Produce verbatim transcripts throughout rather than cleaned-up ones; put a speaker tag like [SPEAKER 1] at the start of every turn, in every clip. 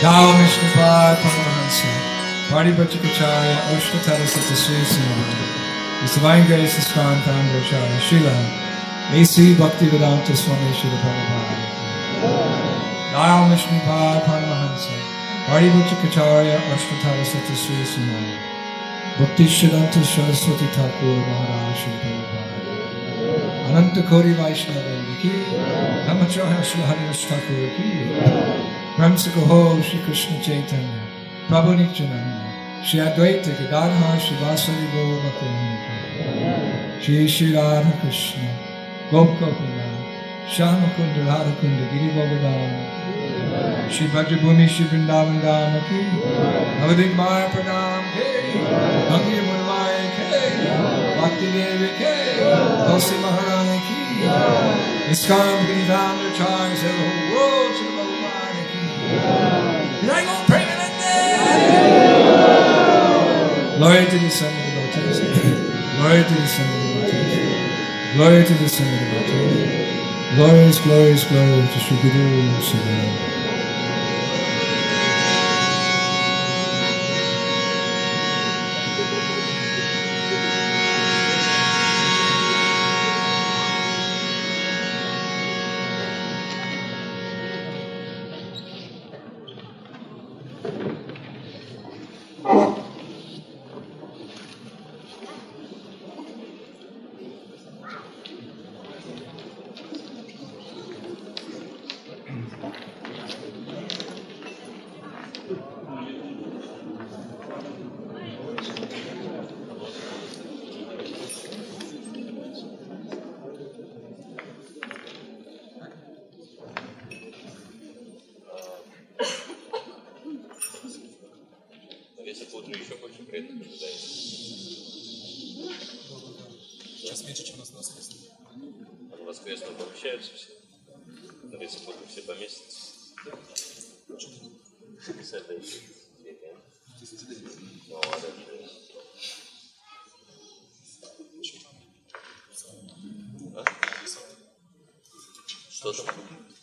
[SPEAKER 1] Now Mishnupad Paramahansa, Paribhachakacharya, Ashtatara Satasri Simha, His Divine Grace is Strong Founder Acharya Srila, A C Bhaktivedanta Swami Srila Prabhupada. Now Mishnupad Paramahansa, Paribhachakacharya, Ashtatara Satasri Simha, Bhakti Siddhanta Saraswati Thakur Maharaj Srila Prabhupada. Ananta Kori Vaishnava Ki, Namacharya Srila Haridas Thakur Ki, Ramsakaho Shri Krishna Chaitanya, Prabhu Nityananda, Shri Advaita Gadadhar Shri Vasari Gaur Bhakti, Shri Shri Radha Krishna, Gop Gopinath, Shyamakunda Radhakunda Giri Govardhan, Shri Brajabhumi Shri Vrindavan Dham Ki, Navadik Maya Pranam Ki, Gangi Munmaya Ki, Bhakti Devi Ki, Tulsi Maharani Ki, Iskam Giridham Acharya said the whole world to the Did I go pray in that day? Glory to the Son of the devotees. Glory to the Son of the devotees. Glory to the Son of the devotees. Glorious, glorious, glorious to Shri Guru Sahib.
[SPEAKER 2] Сейчас меньше, чем у нас на воскресном. На воскресном помещаются все. На субботу все поместятся. пятьдесят дней. Ну, а дальше. А? Что там?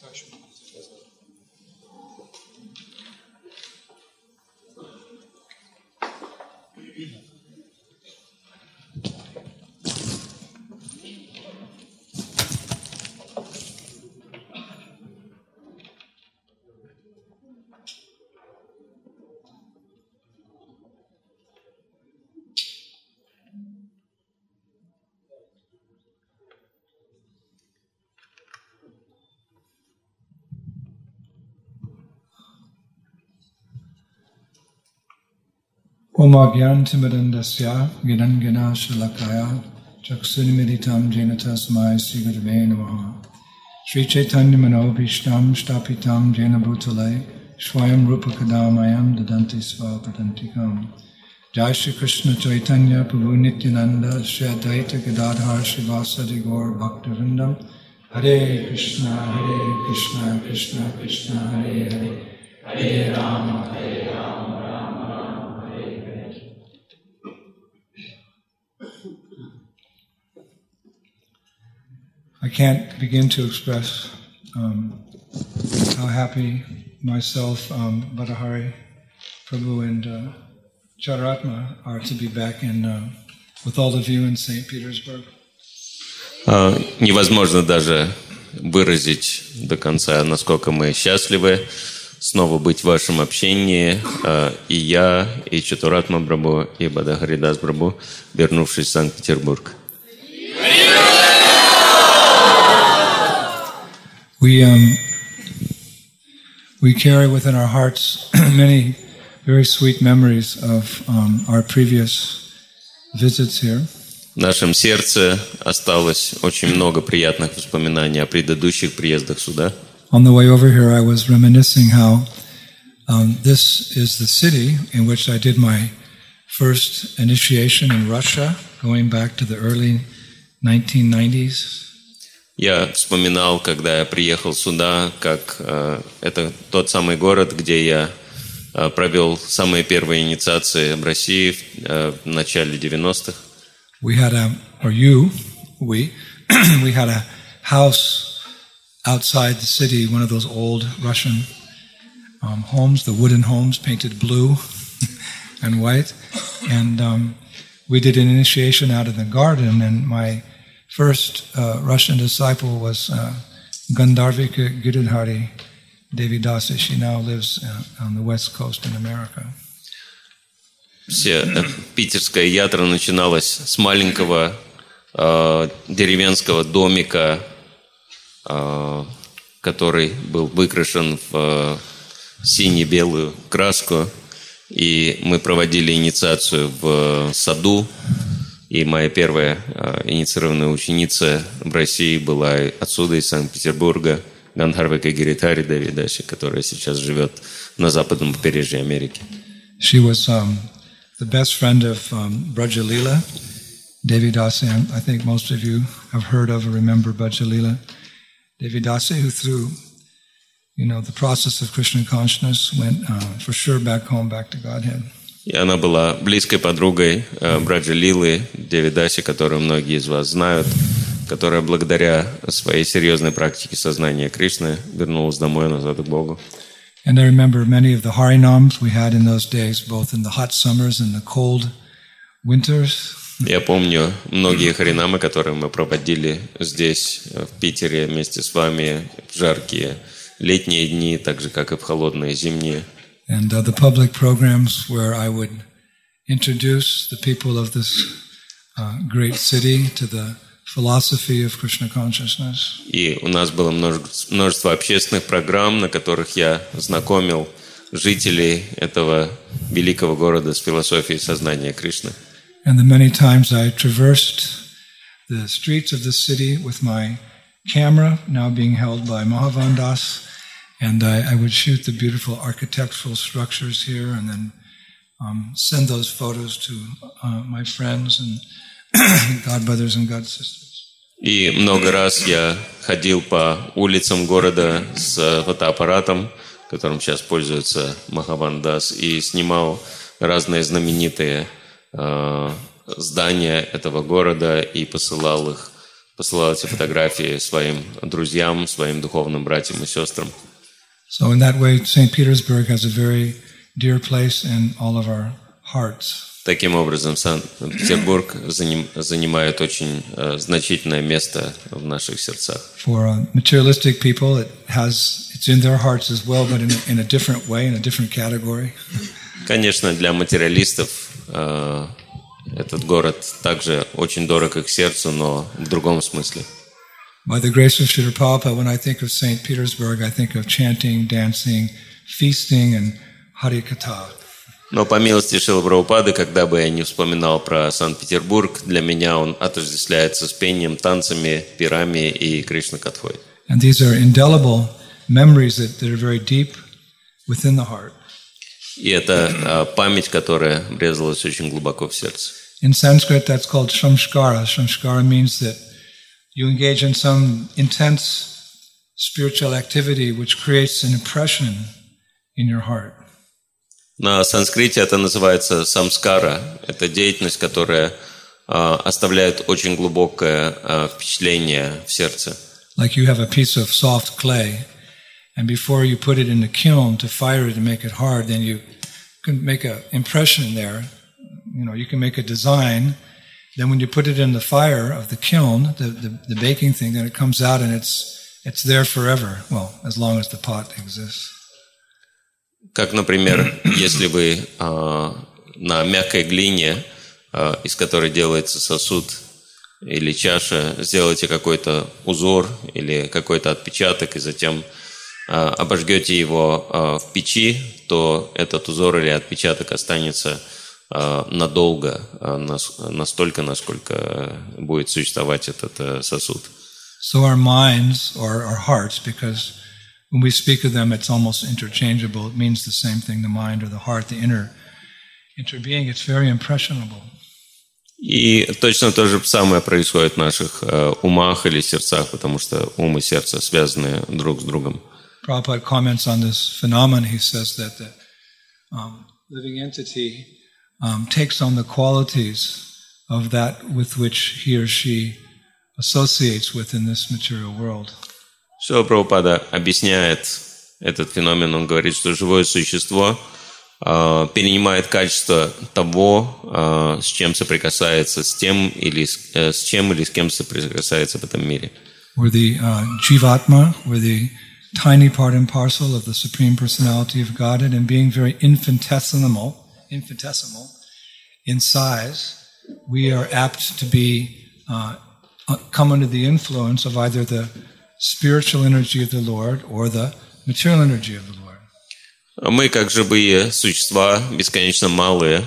[SPEAKER 1] Om Agyantimadandasya Gidangana Shalakaya Chaksunimeditam Jainatasmai Srigurave Namaha Sri Chaitanya Manobhishtam Stapitam Jaina Bhutale Swayam Rupa Kadamayam Dadanti Svapadantikam Jai Shri Krishna Chaitanya Prabhu Nityananda Shri Advaita Gadadhar Shri Vasadi Gaur Bhaktivinoda Hare Krishna Hare Krishna Krishna Krishna Hare Hare Hare Rama Hare Rama I can't begin to express um, how happy myself, um, Badahari, Prabhu, and uh, Charatma are to be back in uh, with all of you in Saint Petersburg.
[SPEAKER 2] Uh, невозможно даже выразить до конца, насколько мы счастливы снова быть в вашем общении. Uh, и я, и Чатуратма Прабху, и Бадахаридас Прабху, вернувшись в Санкт-Петербург.
[SPEAKER 1] We um, we carry within our hearts many very sweet memories of um, our previous visits here.
[SPEAKER 2] В нашем сердце осталось очень много приятных воспоминаний о предыдущих приездах сюда.
[SPEAKER 1] On the way over here, I was reminiscing how um, this is the city in which I did my first initiation in Russia, going back to the early nineteen nineties.
[SPEAKER 2] Я вспоминал, когда я приехал сюда, как э, это тот самый город, где я э, провел самые первые инициации в России в, э, в начале девяностых.
[SPEAKER 1] We had a, or you, we, we had a house outside the city, one of those old Russian um, homes, the wooden homes painted blue and white. And um, we did an initiation out in the garden, and my first uh, Russian disciple was uh, Gandharvika Giridhari Devi Dasi. She now lives uh, on the west coast in America.
[SPEAKER 2] Все, э, питерская ятра начиналась с маленького э, деревенского домика, э, который был выкрашен в э, сине-белую краску. И мы проводили инициацию в саду. И моя первая э, инициированная ученица в России была отсюда, из Санкт-Петербурга, Гандхарвика Гиридхари Деви Даси, которая сейчас живет на западном побережье Америки.
[SPEAKER 1] She was um, the best friend of um, Braja Leela, Devi Dasi. I think most of you have heard of or remember Braja Leela. Devi Dasi, who through you know, the process of Krishna consciousness went uh, for sure back home, back to Godhead.
[SPEAKER 2] И она была близкой подругой э, Браджа Лилы, Деви Даси, которую многие из вас знают, которая благодаря своей серьезной практике сознания Кришны вернулась домой назад к Богу.
[SPEAKER 1] And I remember many of the Harinams we had in those days, both in the hot summers and the cold winters.
[SPEAKER 2] Я помню многие харинамы, которые мы проводили здесь, в Питере, вместе с вами, в жаркие летние дни, так же, как и в холодные зимние.
[SPEAKER 1] And uh, the public programs where I would introduce the people of this uh, great city to the philosophy of Krishna consciousness.
[SPEAKER 2] И у нас было множество, множество общественных программ, на которых я знакомил жителей этого великого города с философией сознания Кришны.
[SPEAKER 1] And the many times I traversed the streets of the city with my camera, now being held by Mahavan Das. And I, I would shoot the beautiful architectural structures here and then um, send those photos to uh, my friends and godbrothers and godsisters.
[SPEAKER 2] И много раз я ходил по улицам города с фотоаппаратом, которым сейчас пользуется Махаван Дас, и снимал разные знаменитые э, здания этого города и посылал их, посылал эти фотографии своим друзьям, своим духовным братьям и сестрам.
[SPEAKER 1] So in that way, Saint Petersburg has a very dear place in all of our hearts.
[SPEAKER 2] Таким образом, Санкт-Петербург занимает очень uh, значительное место в наших сердцах.
[SPEAKER 1] For uh, materialistic people, it has it's in their hearts as well, but in a, in a different way, in a different category.
[SPEAKER 2] Конечно, для материалистов uh, этот город также очень дорог их сердцу, но в другом смысле.
[SPEAKER 1] By the grace of Srila Prabhupada, when I think of Saint Petersburg, I think of chanting, dancing, feasting, and Harikatha.
[SPEAKER 2] Но по милости Шрилы Прабхупады, когда бы я не вспоминал про Санкт-Петербург, для меня он отождествляется с пением, танцами, пирами и Кришна-катхой.
[SPEAKER 1] And these are indelible memories that, that are very deep within the heart.
[SPEAKER 2] И это а, память, которая врезалась очень глубоко в сердце.
[SPEAKER 1] In Sanskrit, that's called samskara. Samskara means that you engage in some intense spiritual activity which creates an impression in your heart.
[SPEAKER 2] На санскрите это называется самскара. Это деятельность, которая э, оставляет очень глубокое э, впечатление в сердце.
[SPEAKER 1] Like you have a piece of soft clay, and before you put it in the kiln to fire it and make it hard, then you can make an impression there. You know, you can make a design. Then when you put it in the fire of the kiln, the, the, the baking thing, then it comes out and it's it's there forever. Well, as long as the pot exists.
[SPEAKER 2] Как, например, если вы э, на мягкой глине, э, из которой делается сосуд или чаша, сделаете какой-то узор или какой-то отпечаток и затем э, обожгете его э, в печи, то этот узор или отпечаток останется э, надолго, э, нас, настолько, насколько будет существовать этот э, сосуд.
[SPEAKER 1] So our minds or our hearts, because when we speak of them, it's almost interchangeable. It means the same thing, the mind or the heart, the inner interbeing. It's very impressionable.
[SPEAKER 2] И точно то же самое происходит в наших э, умах или сердцах, потому что ум и сердце связаны друг с другом.
[SPEAKER 1] Prabhupada comments on this phenomenon. He says that the um, living entity um, takes on the qualities of that with which he or she associates with in this material world.
[SPEAKER 2] Шрила Прабхупада объясняет этот феномен, он говорит, что живое существо э, перенимает качество того, э, с чем соприкасается, с тем или с, э, с чем или с кем соприкасается в этом мире.
[SPEAKER 1] We're the uh, Jivatma, we're the tiny part and parcel of the Supreme Personality of Godhead, and being very infinitesimal, infinitesimal in size, we are apt to be uh, come under the influence of either the spiritual energy of the Lord or the material energy of the Lord.
[SPEAKER 2] Мы, как живые существа, бесконечно малые,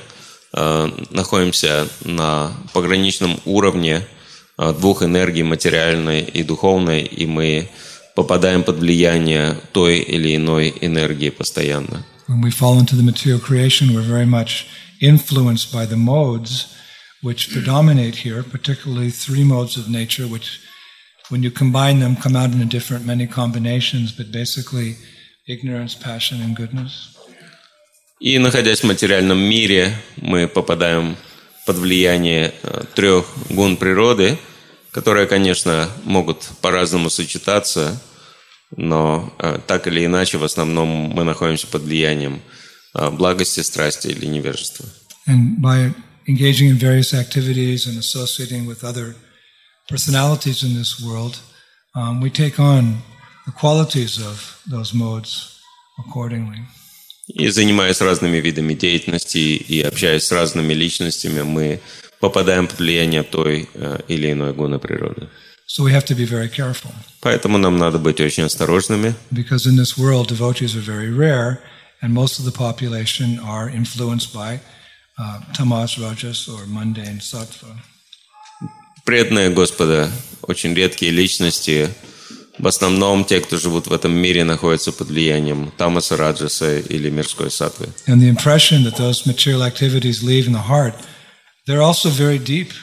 [SPEAKER 2] находимся на пограничном уровне двух энергий, материальной и духовной, и мы попадаем под влияние той или иной энергии постоянно.
[SPEAKER 1] When we fall into the material creation, we're very much influenced by the modes which predominate here, particularly three modes of nature, which, when you combine them, come out in different many combinations, but basically ignorance, passion, and goodness.
[SPEAKER 2] И, находясь в материальном мире, мы попадаем под влияние трех гун природы, которые, конечно, могут по-разному сочетаться, но так или иначе, в основном мы находимся под влиянием благости, страсти или невежества.
[SPEAKER 1] And by engaging in various activities and associating with other personalities in this world, um, we take on the qualities of those modes accordingly.
[SPEAKER 2] И занимаясь разными видами деятельности и общаясь с разными личностями, мы попадаем под влияние той или иной гуны природы.
[SPEAKER 1] So we have to be very careful.
[SPEAKER 2] Поэтому нам надо быть очень осторожными.
[SPEAKER 1] Because in this world, devotees are very rare, and most of the population are influenced by uh, tamas, rajas, or mundane sattva.
[SPEAKER 2] Преданные Господа, очень редкие личности. В основном те, кто живут в этом мире, находятся под влиянием тамаса, раджаса или мирской саттвы.
[SPEAKER 1] And the impression that those material activities leave in the heart, they're also very deep.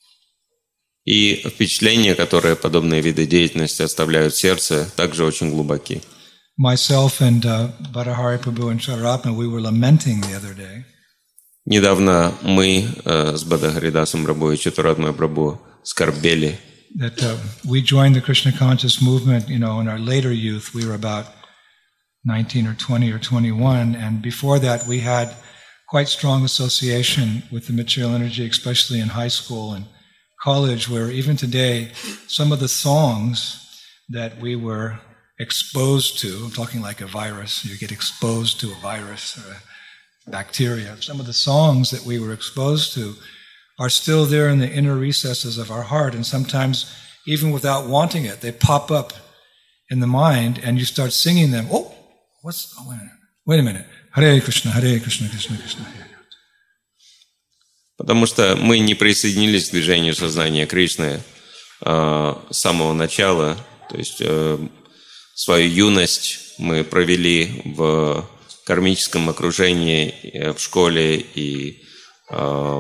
[SPEAKER 2] И впечатления, которые подобные виды деятельности оставляют в сердце, также очень глубоки.
[SPEAKER 1] Myself and uh, Bhattahari Prabhu and Charatma, we were lamenting the other day.
[SPEAKER 2] Недавно мы э, с Бадахаридасом Прабhu и Чатуратмой Прабhu скорбели.
[SPEAKER 1] That uh, we joined the Krishna conscious movement, you know, in our later youth. We were about nineteen or twenty or twenty-one, and before that we had quite strong association with the material energy, especially in high school and college, where even today, some of the songs that we were exposed to, I'm talking like a virus, you get exposed to a virus or a bacteria, some of the songs that we were exposed to are still there in the inner recesses of our heart, and sometimes, even without wanting it, they pop up in the mind, and you start singing them. Oh, what's, oh, wait a minute, wait a minute. Hare Krishna, Hare Krishna, Krishna Krishna, Hare.
[SPEAKER 2] Потому что мы не присоединились к движению сознания Кришны э, с самого начала. То есть э, свою юность мы провели в кармическом окружении, э, в школе и э,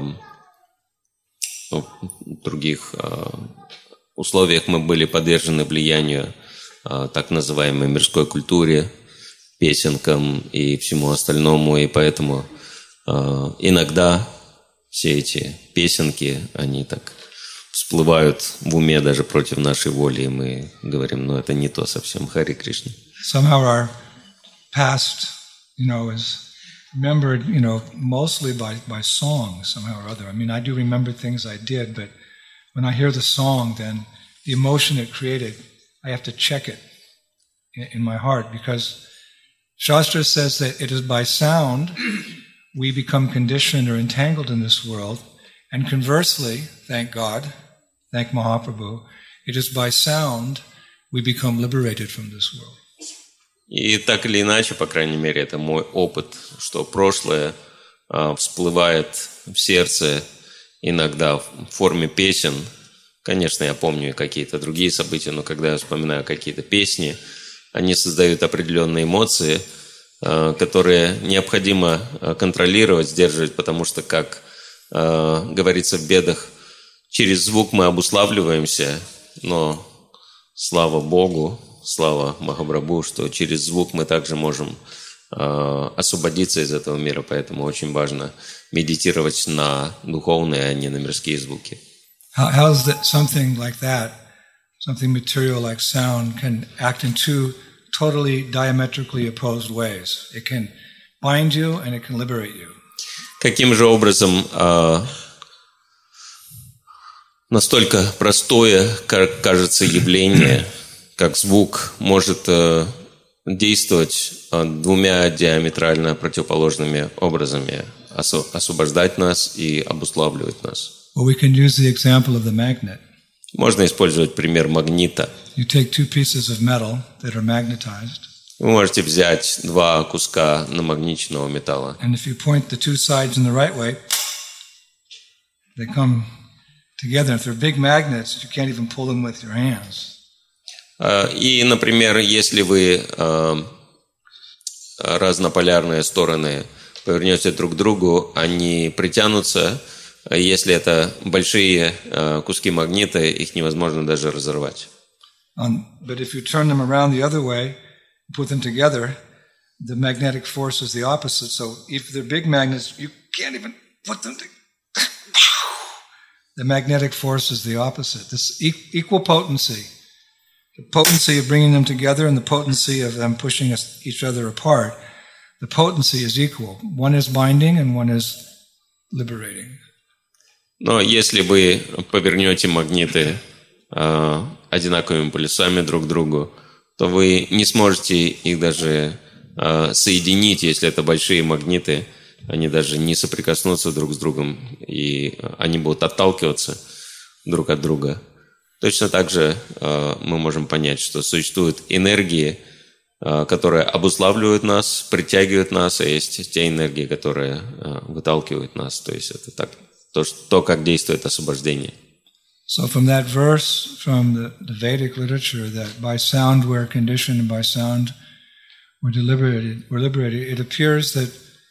[SPEAKER 2] в других э, условиях мы были подвержены влиянию э, так называемой мирской культуре, песенкам и всему остальному. И поэтому э, иногда все эти песенки, они так всплывают в уме даже против нашей воли, и мы говорим, ну это не то совсем, Хари Кришна.
[SPEAKER 1] Somehow our past, you know, is remembered, you know, mostly by, by song somehow or other. I mean, I do remember things I did, but when I hear the song, then the emotion it created, I have to check it in, in my heart, because Shastra says that it is by sound we become conditioned or entangled in this world, and conversely, thank God, thank Mahaprabhu, it is by sound we become liberated from this world.
[SPEAKER 2] И так или иначе, по крайней мере, это мой опыт, что прошлое а, всплывает в сердце иногда в форме песен. Конечно, я помню и какие-то другие события, но когда я вспоминаю какие-то песни, они создают определенные эмоции, а, которые необходимо контролировать, сдерживать, потому что, как а, говорится в Ведах, через звук мы обуславливаемся, но слава Богу, слава Махапрабху, что через звук мы также можем э, освободиться из этого мира, поэтому очень важно медитировать на духовные, а не на мирские звуки.
[SPEAKER 1] How, how is that something like that, something material like sound, can act in two totally diametrically opposed ways. It can bind you and it can liberate you.
[SPEAKER 2] Каким же образом э, настолько простое, как кажется, явление, как звук, может э, действовать э, двумя диаметрально противоположными образами, осо- освобождать нас и обуславливать нас?
[SPEAKER 1] Well, we can use the example of the magnet.
[SPEAKER 2] Можно использовать пример магнита.
[SPEAKER 1] You take two pieces of metal that are magnetized,
[SPEAKER 2] Вы можете взять два куска намагниченного металла.
[SPEAKER 1] and if you point the two sides in the right way, they come together. If they're big magnets, you can't even pull them with your hands.
[SPEAKER 2] Э, И, например, если вы э, разнополярные стороны повернете друг к другу, они притянутся. Если это большие э, куски магнита, их невозможно даже разорвать.
[SPEAKER 1] Um, but if you turn them around the other way, put them together, the magnetic force is the opposite. So if they're big magnets, you can't even put them together. The magnetic force is the opposite. This e- equal potency, the potency of bringing them together and the potency of them pushing us, each other apart, the potency is equal. One is binding and one is liberating.
[SPEAKER 2] Но если вы повернете магниты э, одинаковыми полюсами друг к другу, то вы не сможете их даже э, соединить, если это большие магниты. Они даже не соприкоснутся друг с другом, и они будут отталкиваться друг от друга. Точно так же э, мы можем понять, что существуют энергии, э, которые обуславливают нас, притягивают нас, а есть те энергии, которые э, выталкивают нас. То есть это так, то, то, как действует освобождение.
[SPEAKER 1] So from that verse, from the, the Vedic literature, that by sound we're conditioned and by sound we're liberated, we're liberated, it appears that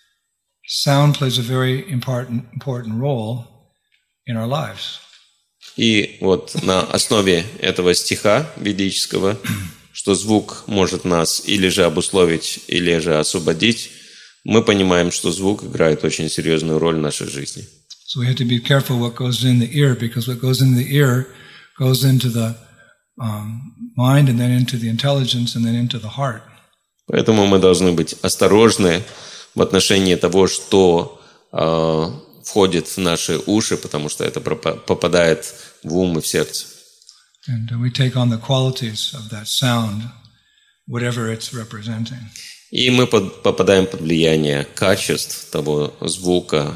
[SPEAKER 1] sound plays a very important, important role in our lives.
[SPEAKER 2] И вот на основе этого стиха ведического, что звук может нас или же обусловить, или же освободить, мы понимаем, что звук играет очень серьезную роль в нашей жизни.
[SPEAKER 1] So we have to be careful what goes in the ear, because what goes in the ear goes into the um, mind and then into the intelligence and then into the heart.
[SPEAKER 2] Поэтому мы должны быть осторожны в отношении того, что э, входит в наши уши, потому что это попадает в ум и в сердце.
[SPEAKER 1] And we take on the qualities of that sound, whatever it's representing.
[SPEAKER 2] И мы под, попадаем под влияние качеств того звука,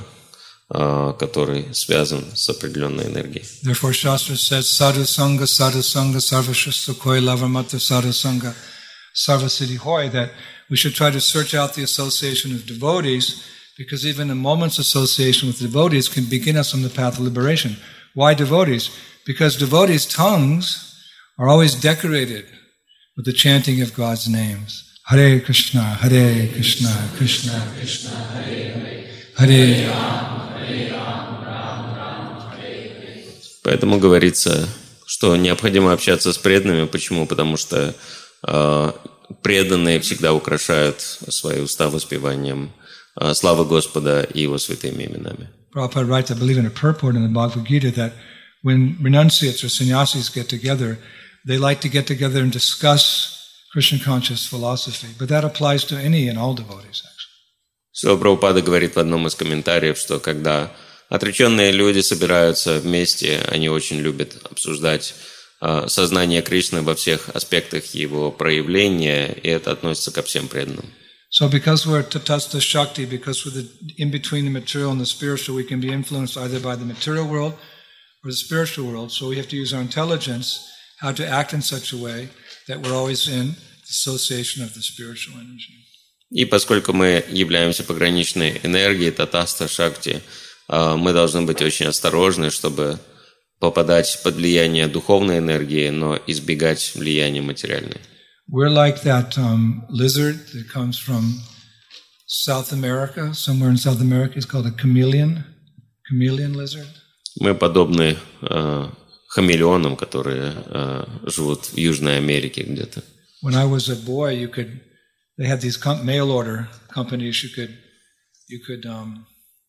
[SPEAKER 2] э, который связан с определенной энергией.
[SPEAKER 1] Therefore, Shastra says, sadhu sangha, sadhu sangha, sarvashastra koi lavamata sadhu sangha, sarvasiddhi hoy, that we should try to search out the association of devotees, because even a moment's association with devotees can begin us on the path of liberation. Why devotees? Because devotees' tongues are always decorated with the chanting of God's names. Hare Krishna, Hare Krishna, Krishna Krishna, Hare Hare, Hare Ram, Hare Ram, Ram Ram, Hare Hare.
[SPEAKER 2] Поэтому говорится, что необходимо общаться с преданными. Почему? Потому что э, преданные всегда украшают свои уста воспеванием э, славы Господа и Его святыми именами.
[SPEAKER 1] Prabhupada writes, I believe, in a purport in the Bhagavad Gita that when renunciates or sannyasis get together, they like to get together and discuss Krishna conscious philosophy. But that applies to any and all devotees, actually.
[SPEAKER 2] Шрила Прабхупада говорит в одном из комментариев, что когда отреченные люди собираются вместе, они очень любят обсуждать э, сознание Кришны во всех аспектах его проявления, и это относится ко всем преданным.
[SPEAKER 1] So because we're tatastha shakti, because we're the, in between the material and the spiritual, we can be influenced either by the material world or the spiritual world. So we have to use our intelligence how to act in such a way that we're always in the association of the spiritual energy.
[SPEAKER 2] И поскольку мы являемся пограничной энергией, татаста, шакти, э, мы должны быть очень осторожны, чтобы попадать под влияние духовной энергии, но избегать влияния материальной.
[SPEAKER 1] We're like that um, lizard that comes from South America. Somewhere in South America, it's called a chameleon, chameleon lizard.
[SPEAKER 2] Мы подобны э, хамелеонам, которые э, живут в Южной Америке где-то.
[SPEAKER 1] When I was a boy, you could they had these com- mail order companies. You could you could um,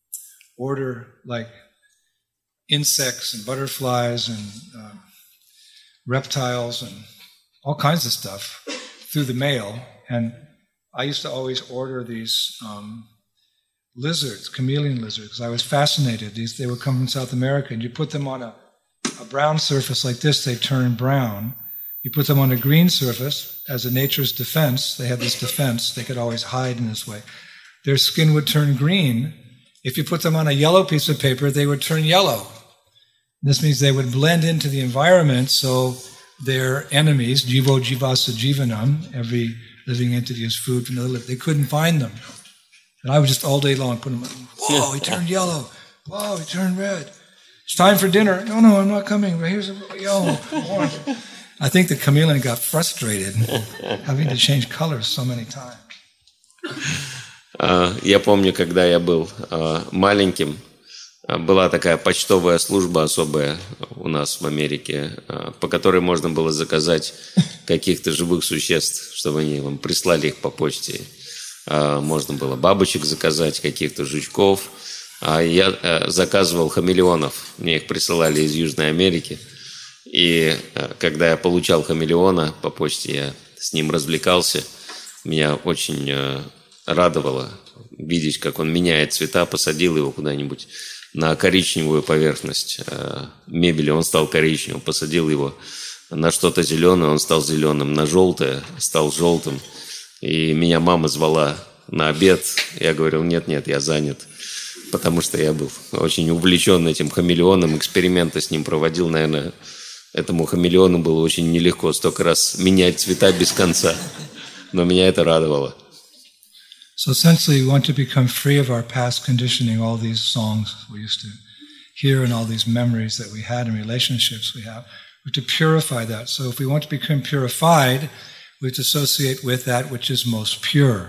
[SPEAKER 1] order like insects and butterflies and uh, reptiles and all kinds of stuff, through the mail, and I used to always order these um, lizards, chameleon lizards, because I was fascinated. These they would come from South America, and you put them on a, a brown surface like this, they turn brown. You put them on a green surface as a nature's defense. They have this defense; they could always hide in this way. Their skin would turn green. If you put them on a yellow piece of paper, they would turn yellow. This means they would blend into the environment, so their enemies, jivo jivasa jivanam, every living entity is food for another living, they couldn't find them. And I would just all day long put them on, whoa, he turned yellow, whoa, he turned red. It's time for dinner. No, no, I'm not coming. Here's a yellow, orange. I think the chameleon got frustrated having to change colors so many times.
[SPEAKER 2] Я помню, когда я был маленьким, была такая почтовая служба особая у нас в Америке, по которой можно было заказать каких-то живых существ, чтобы они вам прислали их по почте. Можно было бабочек заказать, каких-то жучков. А я заказывал хамелеонов. Мне их присылали из Южной Америки. И когда я получал хамелеона по почте, я с ним развлекался. Меня очень радовало видеть, как он меняет цвета, посадил его куда-нибудь на коричневую поверхность мебели, он стал коричневым, посадил его на что-то зеленое, он стал зеленым, на желтое стал желтым. И меня мама звала на обед, я говорил, нет-нет, я занят, потому что я был очень увлечен этим хамелеоном, эксперименты с ним проводил, наверное, этому хамелеону было очень нелегко столько раз менять цвета без конца, но меня это радовало.
[SPEAKER 1] So essentially, we want to become free of our past conditioning, all these songs we used to hear and all these memories that we had and relationships we have. We have to purify that. So if we want to become purified, we have to associate with that which is most pure.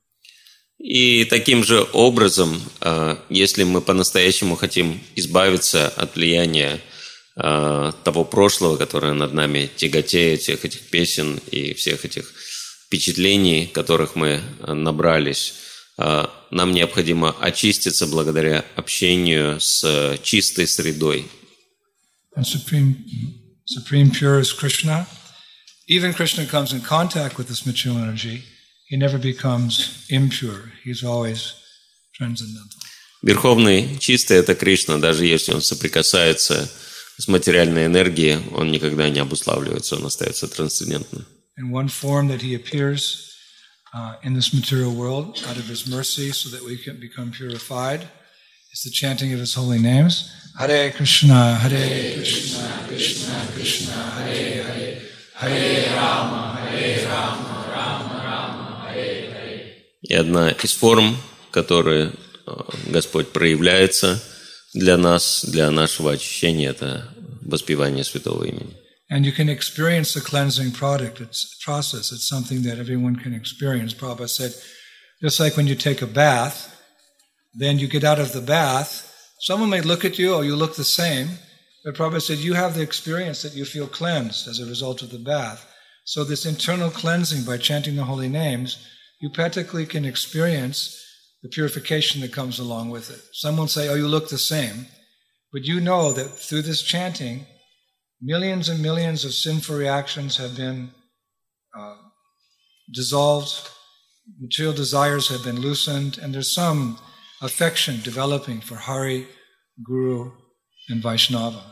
[SPEAKER 2] И таким же образом, если мы по-настоящему хотим избавиться от влияния того прошлого, которое над нами тяготеет, всех этих песен и всех этих впечатлений, которых мы набрались, нам необходимо очиститься благодаря общению с чистой средой.
[SPEAKER 1] And supreme, supreme pure is Krishna. Even Krishna comes in contact with this material energy. He never becomes impure. He's always transcendental.
[SPEAKER 2] Верховный чистый – это Кришна. Даже если он соприкасается с материальной энергией, он никогда не обуславливается, он остается трансцендентным.
[SPEAKER 1] In one form that he appears uh, in this material world out of his mercy so that we can become purified is the chanting of his holy names. Hare Krishna, Hare Krishna, Krishna Krishna, Hare Hare, Hare Rama, Hare Rama, Rama Rama, Hare Hare.
[SPEAKER 2] И одна из форм, в которой Господь проявляется для нас, для нашего очищения, это воспевание святого имени.
[SPEAKER 1] And you can experience the cleansing product, it's process. It's something that everyone can experience. Prabhupada said, just like when you take a bath, then you get out of the bath, someone may look at you, oh, you look the same, but Prabhupada said, you have the experience that you feel cleansed as a result of the bath. So this internal cleansing by chanting the holy names, you practically can experience the purification that comes along with it. Some will say, oh, you look the same, but you know that through this chanting, millions and millions of sinful reactions have been uh, dissolved, material desires have been loosened, and there's some affection developing for Hari, Guru, and Vaishnava.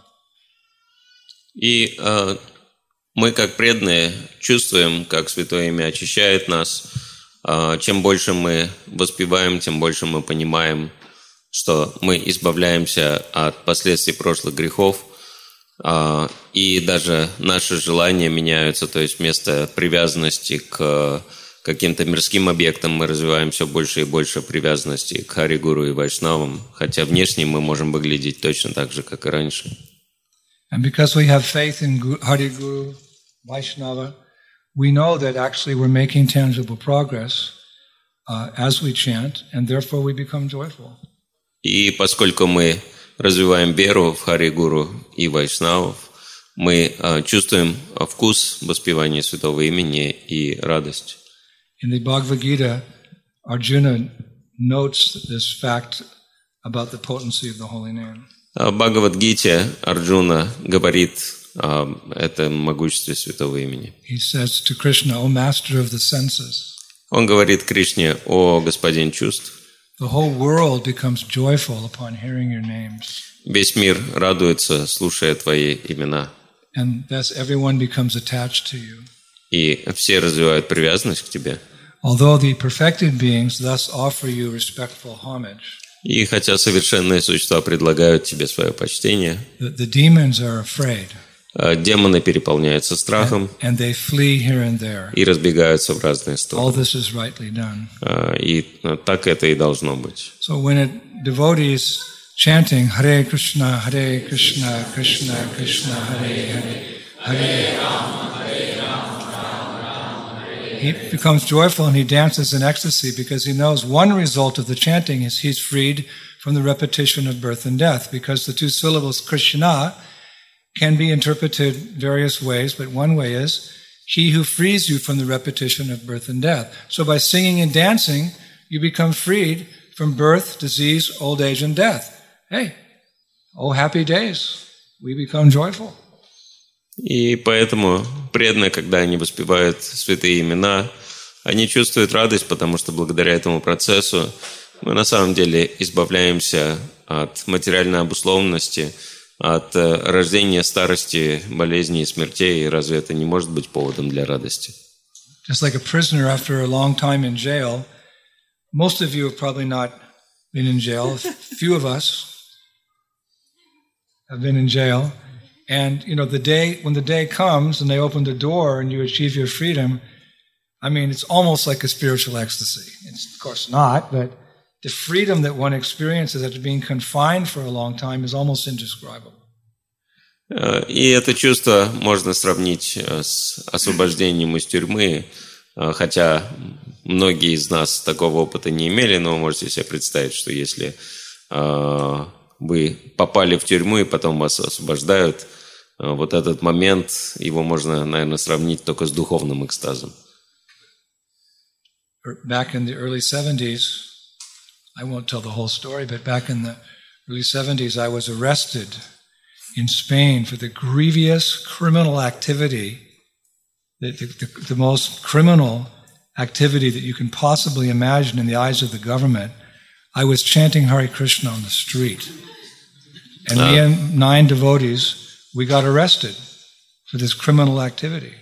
[SPEAKER 2] И э, мы, как преданные, чувствуем, как Святое Имя очищает нас. Э, чем больше мы воспеваем, тем больше мы понимаем, что мы избавляемся от последствий прошлых грехов, и даже наши желания меняются, то есть вместо привязанности к каким-то мирским объектам мы развиваем все больше и больше привязанности к Хари, Гуру и Вайшнавам, хотя внешне мы можем выглядеть точно так же, как и раньше.
[SPEAKER 1] And because we have faith in Hari, Guru, Vaishnava, we know that actually we're making tangible progress uh, as we chant, and therefore we become joyful.
[SPEAKER 2] И поскольку мы развиваем веру в Хари, Гуру и Вайшнавов, мы uh, чувствуем вкус воспевания святого имени и радость.
[SPEAKER 1] In the Bhagavad Gita, Arjuna notes this fact about the potency of the holy name.
[SPEAKER 2] В Бхагавад-гите Арджуна говорит о этом могуществе святого имени.
[SPEAKER 1] He says to Krishna, O master of the senses,
[SPEAKER 2] Он говорит Кришне: «О господин чувств,
[SPEAKER 1] the whole world becomes joyful upon hearing your names,
[SPEAKER 2] весь мир радуется, слушая твои имена,
[SPEAKER 1] and thus everyone becomes attached to you.
[SPEAKER 2] и все развивают привязанность к тебе.
[SPEAKER 1] Although the perfected beings thus offer you respectful homage,
[SPEAKER 2] И хотя совершенные существа предлагают тебе свое почтение,
[SPEAKER 1] the, the demons are afraid,
[SPEAKER 2] а демоны переполняются страхом
[SPEAKER 1] and they flee here and there.
[SPEAKER 2] и разбегаются в разные
[SPEAKER 1] All
[SPEAKER 2] стороны.
[SPEAKER 1] this is rightly done.
[SPEAKER 2] А, И так это и должно быть.
[SPEAKER 1] So when a devotees chanting Hare Krishna, Hare Krishna, Krishna Krishna, Hare Hare, Hare Rama, Hare Rama, Rama Rama, Hare Hare, he becomes joyful and he dances in ecstasy because he knows one result of the chanting is he's freed from the repetition of birth and death, because the two syllables Krishna can be interpreted various ways, but one way is he who frees you from the repetition of birth and death. So by singing and dancing, you become freed from birth, disease, old age, and death. Hey, oh happy days, we become joyful.
[SPEAKER 2] И поэтому преданные, когда они воспевают святые имена, они чувствуют радость, потому что благодаря этому процессу мы на самом деле избавляемся от материальной обусловленности, от рождения, старости, болезней и смертей. И разве это не может быть поводом для радости?
[SPEAKER 1] Just like a prisoner after a long time in jail, most of you have probably not been in jail. A few of us have been in jail. And, you know, the day, when the day comes and they open the door and you achieve your freedom, I mean, it's almost like a spiritual ecstasy. It's, of course, not, but the freedom that one experiences after being confined for a long time is almost indescribable.
[SPEAKER 2] И это чувство можно сравнить с освобождением из тюрьмы, хотя многие из нас такого опыта не имели, но вы можете себе представить, что если вы попали в тюрьму и потом вас освобождают, вот этот момент, его можно, наверное, сравнить только с духовным экстазом.
[SPEAKER 1] Back in the early seventies, I won't tell the whole story, but back in the early seventies, I was arrested in Spain for the grievous criminal activity, the, the, the most criminal activity that you can possibly imagine in the eyes of the government. I was chanting Hare Krishna on the street. And me and nine devotees, we got arrested for this criminal activity.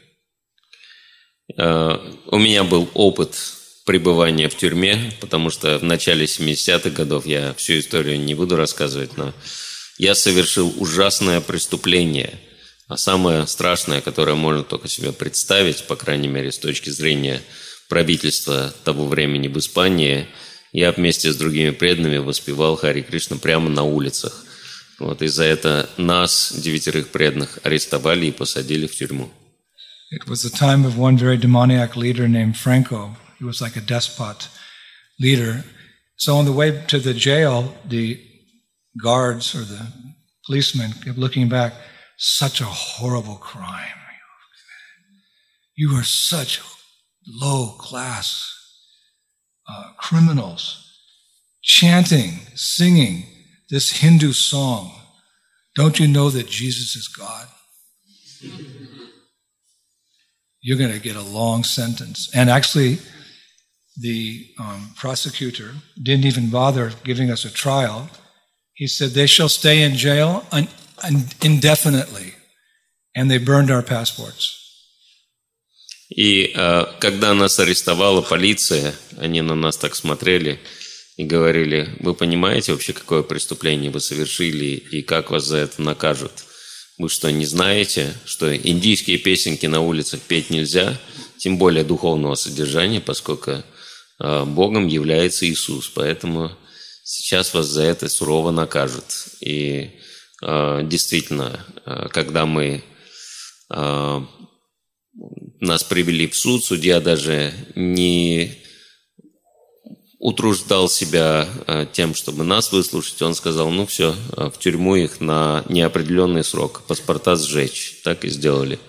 [SPEAKER 2] Uh, у меня был опыт пребывания в тюрьме, потому что в начале семидесятых годов, я всю историю не буду рассказывать, но я совершил ужасное преступление, а самое страшное, которое можно только себе представить, по крайней мере, с точки зрения правительства того времени в Испании, я вместе с другими преданными воспевал Харе Кришна прямо на улицах. Вот, и за это нас, девятерых преданных, арестовали и посадили в тюрьму.
[SPEAKER 1] It was the time of one very demoniac leader named Franco. He was like a despot leader. So on the way to the jail, the guards or the policemen kept looking back. Such a horrible crime. You are such low-class uh, criminals chanting, singing this Hindu song. Don't you know that Jesus is God? You're going to get a long sentence. And actually, the um, prosecutor didn't even bother giving us a trial. He said they shall stay in jail un- un- indefinitely. And they burned our passports.
[SPEAKER 2] И э, когда нас арестовала полиция, они на нас так смотрели и говорили: вы понимаете вообще, какое преступление вы совершили и как вас за это накажут? Вы что, не знаете, что индийские песенки на улицах петь нельзя, тем более духовного содержания, поскольку э, Богом является Иисус, поэтому сейчас вас за это сурово накажут. И э, действительно, э, когда мы э, нас привели в суд, судья даже не утруждал себя тем, чтобы нас выслушать. Он сказал: ну все, в тюрьму их на неопределенный срок, паспорта сжечь. Так и сделали.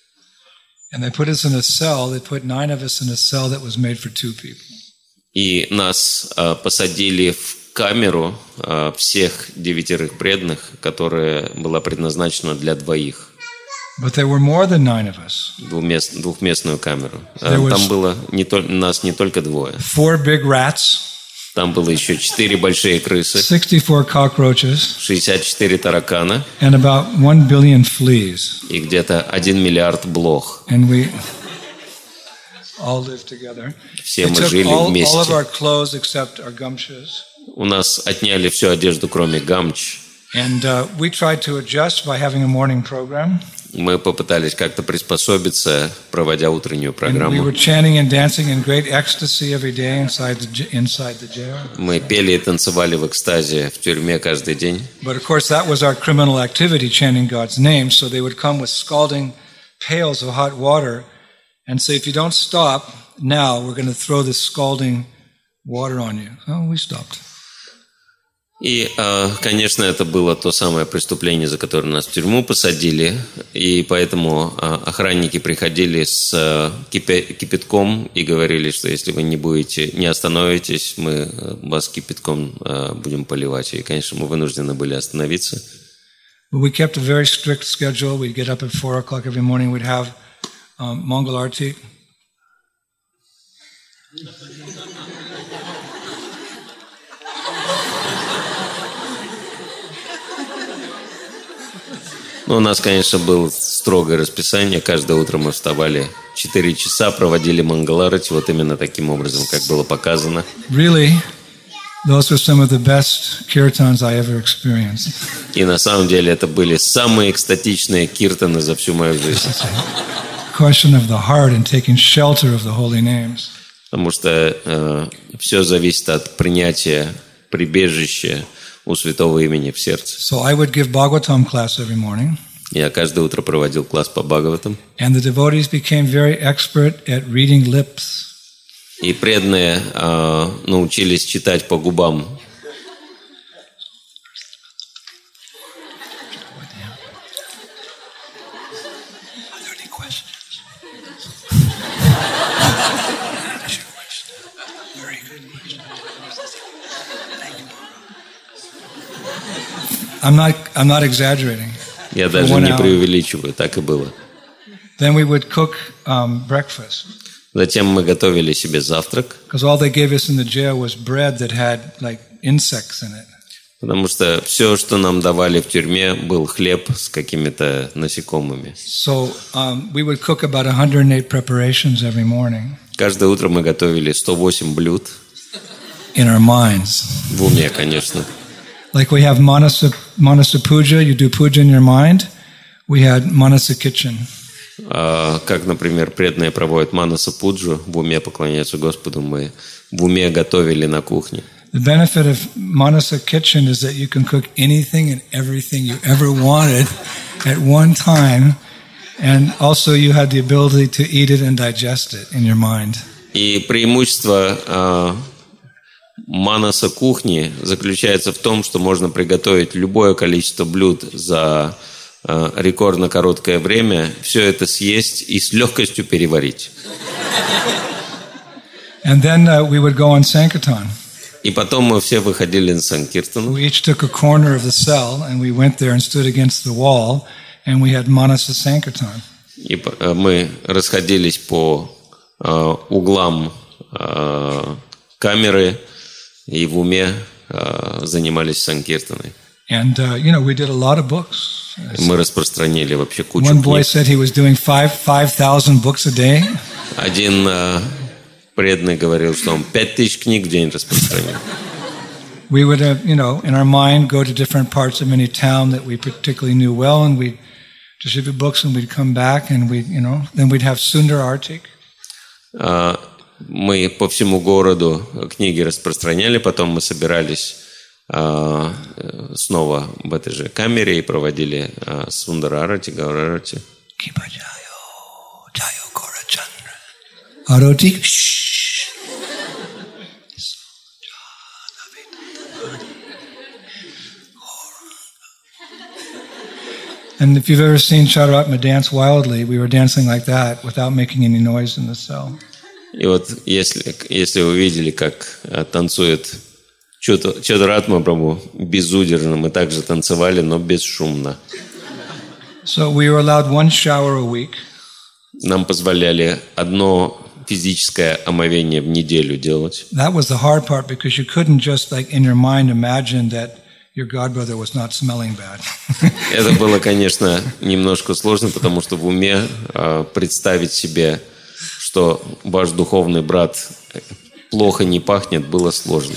[SPEAKER 2] И нас посадили в камеру всех девятерых преданных, которая была предназначена для двоих.
[SPEAKER 1] But there were more than nine of us.
[SPEAKER 2] Двухмест, двухместную камеру.
[SPEAKER 1] There was
[SPEAKER 2] Там было не то, нас не только двое.
[SPEAKER 1] Four big rats.
[SPEAKER 2] Там было еще четыре большие крысы,
[SPEAKER 1] sixty-four cockroaches.
[SPEAKER 2] шестьдесят четыре таракана.
[SPEAKER 1] And about one billion fleas.
[SPEAKER 2] И где-то один миллиард блох.
[SPEAKER 1] And we all lived together.
[SPEAKER 2] Все мы жили вместе.
[SPEAKER 1] All of our clothes except our gumshoes.
[SPEAKER 2] У нас отняли всю одежду, кроме гамч.
[SPEAKER 1] And uh, we tried to adjust by having a morning program.
[SPEAKER 2] Мы попытались как-то приспособиться, проводя утреннюю программу.
[SPEAKER 1] And we were chanting and dancing in great ecstasy every day inside the inside the jail.
[SPEAKER 2] Мы пели и танцевали в экстазе в тюрьме каждый день.
[SPEAKER 1] But of course that was our criminal activity, chanting God's name. So they would come with scalding pails of hot water and say, if you don't stop now, we're going to throw this scalding water on you. Oh, we stopped.
[SPEAKER 2] И, конечно, это было то самое преступление, за которое нас в тюрьму посадили, и поэтому охранники приходили с кипятком и говорили, что если вы не будете, не остановитесь, мы вас кипятком будем поливать. И, конечно, мы вынуждены были остановиться.
[SPEAKER 1] We kept a very strict schedule. We'd get up at four o'clock every morning. We'd have um, Mongol Arti.
[SPEAKER 2] Ну, у нас, конечно, было строгое расписание. Каждое утро мы вставали четыре часа, проводили Мангаларати, вот именно таким образом, как было показано.
[SPEAKER 1] Really, those were some of the best kirtans I ever experienced.
[SPEAKER 2] И на самом деле это были самые экстатичные киртаны за всю мою жизнь.
[SPEAKER 1] Question of the heart and taking shelter of the holy names.
[SPEAKER 2] Потому что э, все зависит от принятия прибежища у святого имени в сердце.
[SPEAKER 1] So I would give Bhagavatam class every morning.
[SPEAKER 2] Я каждое утро проводил класс по Бхагаватам.
[SPEAKER 1] And the devotees became very expert at reading lips.
[SPEAKER 2] И преданные э, научились читать по губам.
[SPEAKER 1] I'm not, I'm not exaggerating.
[SPEAKER 2] Я даже не преувеличиваю, так и было.
[SPEAKER 1] Then we would cook um, breakfast.
[SPEAKER 2] Затем мы готовили себе завтрак.
[SPEAKER 1] Because all they gave us in the jail was bread that had like insects in it.
[SPEAKER 2] Потому что все, что нам давали в тюрьме, был хлеб с какими-то насекомыми.
[SPEAKER 1] So um, we would cook about one hundred eight preparations every morning.
[SPEAKER 2] Каждое утро мы готовили сто восемь блюд.
[SPEAKER 1] In our minds.
[SPEAKER 2] В уме, конечно.
[SPEAKER 1] Like we have Manasa, Manasa Puja, you do puja in your mind. We had Manasa Kitchen.
[SPEAKER 2] Uh, как, например, преданные проводят Манаса Пуджу, в уме поклоняются Господу, мы в уме готовили на кухне.
[SPEAKER 1] The benefit of Manasa Kitchen is that you can cook anything and everything you ever wanted at one time, and also you had the ability to eat it and digest it in your mind.
[SPEAKER 2] И преимущество uh, Манаса кухни заключается в том, что можно приготовить любое количество блюд за э, рекордно короткое время, все это съесть и с легкостью переварить.
[SPEAKER 1] And then uh, we would go on Sankirtan.
[SPEAKER 2] И потом мы все выходили на Санкиртану.
[SPEAKER 1] We each took a corner of the cell and we went there and stood against the wall and we had Manasa Sankirtan.
[SPEAKER 2] И э, мы расходились по э, углам э, камеры и в уме uh, занимались санкиртаной.
[SPEAKER 1] And uh, you know, we did a lot of books.
[SPEAKER 2] Мы распространили вообще кучу
[SPEAKER 1] One boy
[SPEAKER 2] книг.
[SPEAKER 1] said he was doing five five thousand books a day.
[SPEAKER 2] Один uh, преданный говорил, что он пять тысяч книг в день распространил.
[SPEAKER 1] We would, uh, you know, in our mind, go to different parts of any town that we particularly knew well, and we'd distribute books, and we'd come back, and we, you know, then we'd have Sundar Artik.
[SPEAKER 2] Uh, Мы по всему городу книги распространяли, потом мы собирались э, снова в этой же камере и проводили э, Сундарарати, Гаурарати.
[SPEAKER 1] And if you've ever seen Chadaratma dance wildly, we were dancing like that without making any noise in the cell.
[SPEAKER 2] И вот если, если вы видели, как танцует Чадаратма Прабху безудержно, мы также танцевали, но бесшумно.
[SPEAKER 1] So we were allowed one shower a week.
[SPEAKER 2] Нам позволяли одно физическое омовение в неделю делать.
[SPEAKER 1] That was the hard part because you couldn't just like in your mind imagine that your godbrother was not smelling bad.
[SPEAKER 2] Это было, конечно, немножко сложно, потому что в уме э, представить себе, что ваш духовный брат плохо не пахнет, было сложно.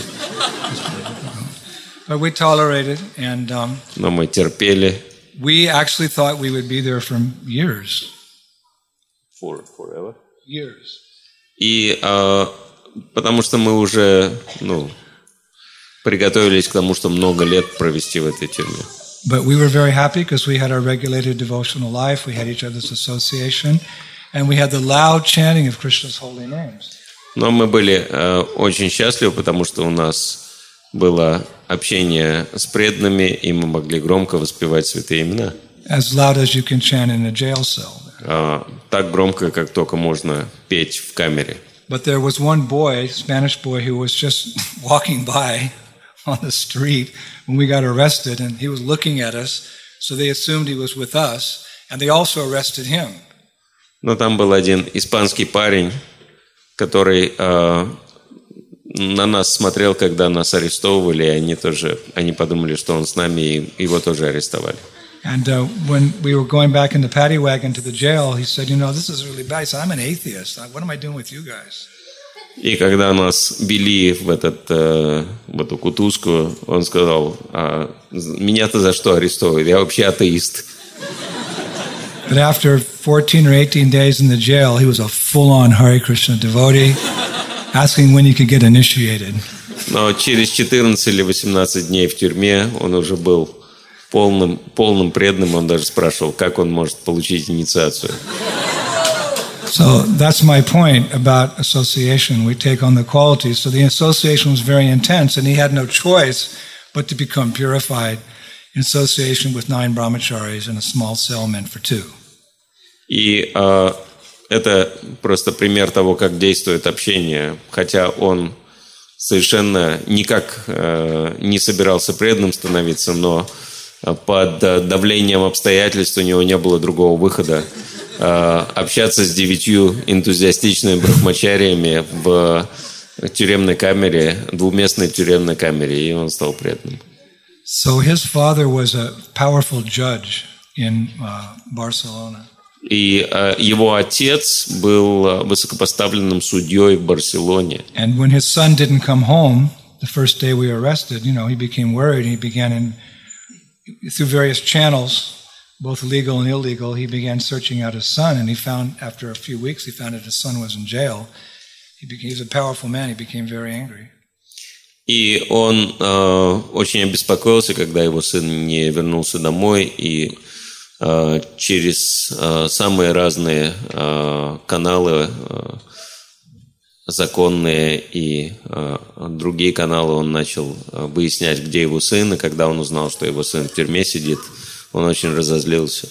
[SPEAKER 1] But we tolerated, and um,
[SPEAKER 2] Но мы терпели.
[SPEAKER 1] we actually thought we would be there for years.
[SPEAKER 2] For, forever.
[SPEAKER 1] Years.
[SPEAKER 2] И э, потому что мы уже, ну, приготовились к тому, что много лет провести в этой тюрьме.
[SPEAKER 1] But we were very happy because we had our regulated devotional life, we had each other's association, and we had the loud chanting of Krishna's holy names.
[SPEAKER 2] Но мы были э, очень счастливы, потому что у нас было общение с преданными, и мы могли громко воспевать святые имена.
[SPEAKER 1] As loud as you can chant in a jail cell.
[SPEAKER 2] Э, так громко, как только можно петь в камере.
[SPEAKER 1] But there was one boy, Spanish boy, who was just walking by on the street when we got arrested, and he was looking at us, so they assumed he was with us, and they also arrested him.
[SPEAKER 2] Но там был один испанский парень, который э, на нас смотрел, когда нас арестовывали, и они тоже, они подумали, что он с нами, и его тоже арестовали.
[SPEAKER 1] And uh, when we were going back in the paddy wagon to the jail, he said, you know, this is really bad. He said, I'm an atheist. What am I doing with you guys?
[SPEAKER 2] И когда нас вели в, этот, э, в эту кутузку, он сказал, а, меня-то за что арестовывают? Я вообще атеист.
[SPEAKER 1] But after fourteen or eighteen days in the jail, he was a full-on Hare Krishna devotee, asking when he could get initiated.
[SPEAKER 2] Но через четырнадцать или восемнадцать дней в тюрьме он уже был полным, полным преданным. Он даже спрашивал, как он может получить инициацию.
[SPEAKER 1] So that's my point about association. We take on the qualities. So the association was very intense, and he had no choice but to become purified in association with nine brahmacharis in a small cell meant for two.
[SPEAKER 2] И э, это просто пример того, как действует общение. Хотя он совершенно никак э, не собирался преданным становиться, но под давлением обстоятельств у него не было другого выхода. Э, общаться с девятью энтузиастичными брахмачариями в тюремной камере, двуместной тюремной камере, и он стал преданным.
[SPEAKER 1] So his father was a powerful judge in uh, Barcelona.
[SPEAKER 2] И э, его отец был высокопоставленным судьей в Барселоне.
[SPEAKER 1] And when his son didn't come home the first day we were arrested, you know, he became worried. He began in, through various channels, both legal and illegal, he began searching out his son, and he found, after a few weeks, he found that his son was in jail. He became, he was a powerful man. He became very angry.
[SPEAKER 2] И он э, очень обеспокоился, когда его сын не вернулся домой, и э, через э, самые разные э, каналы, э, законные и э, другие каналы, он начал выяснять, где его сын, и когда он узнал, что его сын в тюрьме сидит, он очень разозлился.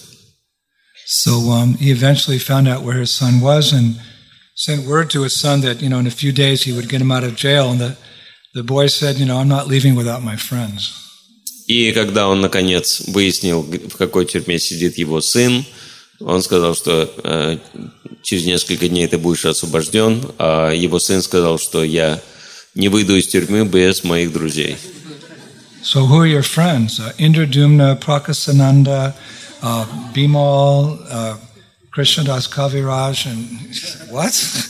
[SPEAKER 1] So um, he eventually found out where his son was and sent word to his son that, you know, in a few days he would get him out of jail, and the The boy said, you know, I'm not leaving without my friends.
[SPEAKER 2] И когда он, наконец, выяснил, в какой тюрьме сидит его сын, он сказал, что э, через несколько дней ты будешь освобожден, а его сын сказал, что я не выйду из тюрьмы без моих друзей.
[SPEAKER 1] So who are your friends? Uh, Indradumna, Prakasananda, uh, Bimal, uh, Krishnadas Kaviraj, and what?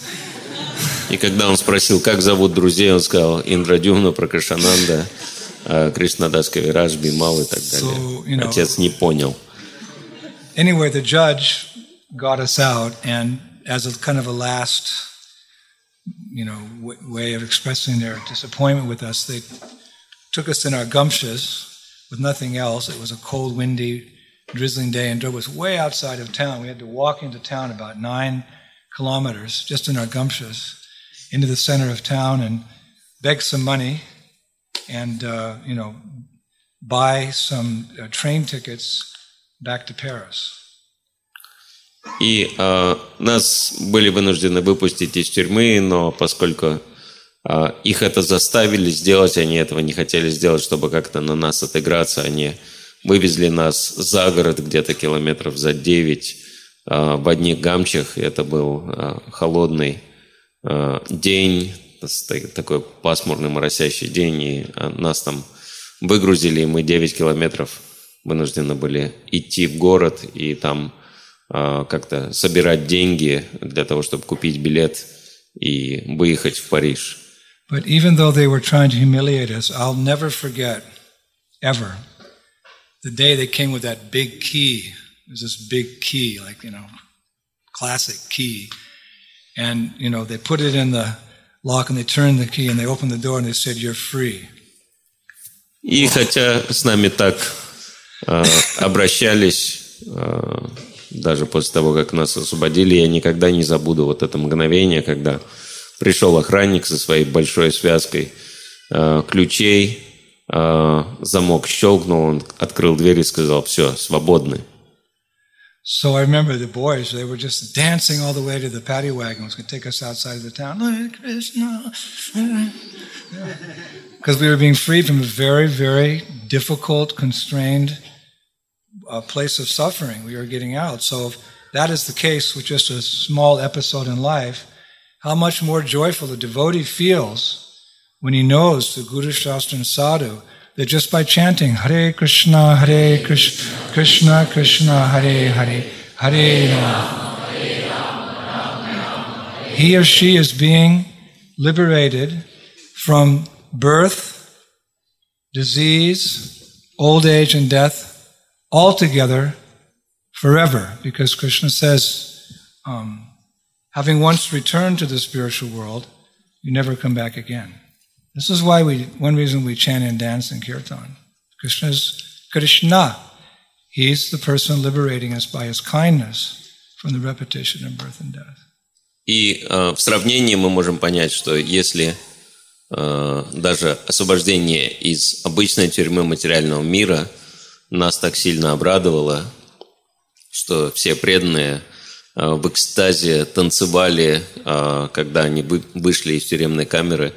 [SPEAKER 2] И когда он спросил, как зовут друзей, он сказал Индрадюмна, Пракашананда, Кришнадас Кавирадж, Бимал и так далее. So, you know, отец не понял.
[SPEAKER 1] Anyway, the judge got us out, and as a kind of a last, you know, w- way of expressing their disappointment with us, they took us in our gumshas with nothing else. It was a cold, windy, drizzling day, and drove us way outside of town. We had to walk into town about nine kilometers just in our gumshas into the center of town and beg some money and, uh, you know, buy some uh, train tickets back to Paris.
[SPEAKER 2] И э, нас были вынуждены выпустить из тюрьмы, но поскольку э, их это заставили сделать, они этого не хотели сделать, чтобы как-то на нас отыграться, они вывезли нас за город где-то километров за девять в одних гамчах. Это был холодный день, такой пасмурный, моросящий день, и нас там выгрузили, и мы девять километров вынуждены были идти в город и там как-то собирать деньги для того, чтобы купить билет и выехать в Париж.
[SPEAKER 1] But even though they were trying to humiliate us, I'll never forget, ever, the day they came with that big key. It was this big key, like, you know, classic key. And, you know, they put it in the lock and they turned the key and they opened the door and they said, "You're free."
[SPEAKER 2] И хотя с нами так э, обращались, э, даже после того, как нас освободили, я никогда не забуду вот это мгновение, когда пришел охранник со своей большой связкой э, ключей, э, замок щелкнул, он открыл дверь и сказал: "Все, свободны."
[SPEAKER 1] So I remember the boys, they were just dancing all the way to the paddy wagon. It was going to take us outside of the town. Hare Krishna. Because we were being freed from a very, very difficult, constrained uh, place of suffering. We were getting out. So if that is the case with just a small episode in life, how much more joyful the devotee feels when he knows the Guru Shastra and Sadhu, that just by chanting Hare Krishna, Hare Krishna, Krishna Krishna, Hare Hare, Hare Rama, he or she is being liberated from birth, disease, old age, and death altogether forever. Because Krishna says, um, having once returned to the spiritual world, you never come back again. This is why we, one reason we chant and dance in Kirtan. Krishna is Krishna. He's the person liberating us by his kindness from the repetition of birth and death.
[SPEAKER 2] И э, в сравнении мы можем понять, что если э, даже освобождение из обычной тюрьмы материального мира нас так сильно обрадовало, что все преданные э, в экстазе танцевали, э, когда они вы, вышли из тюремной камеры,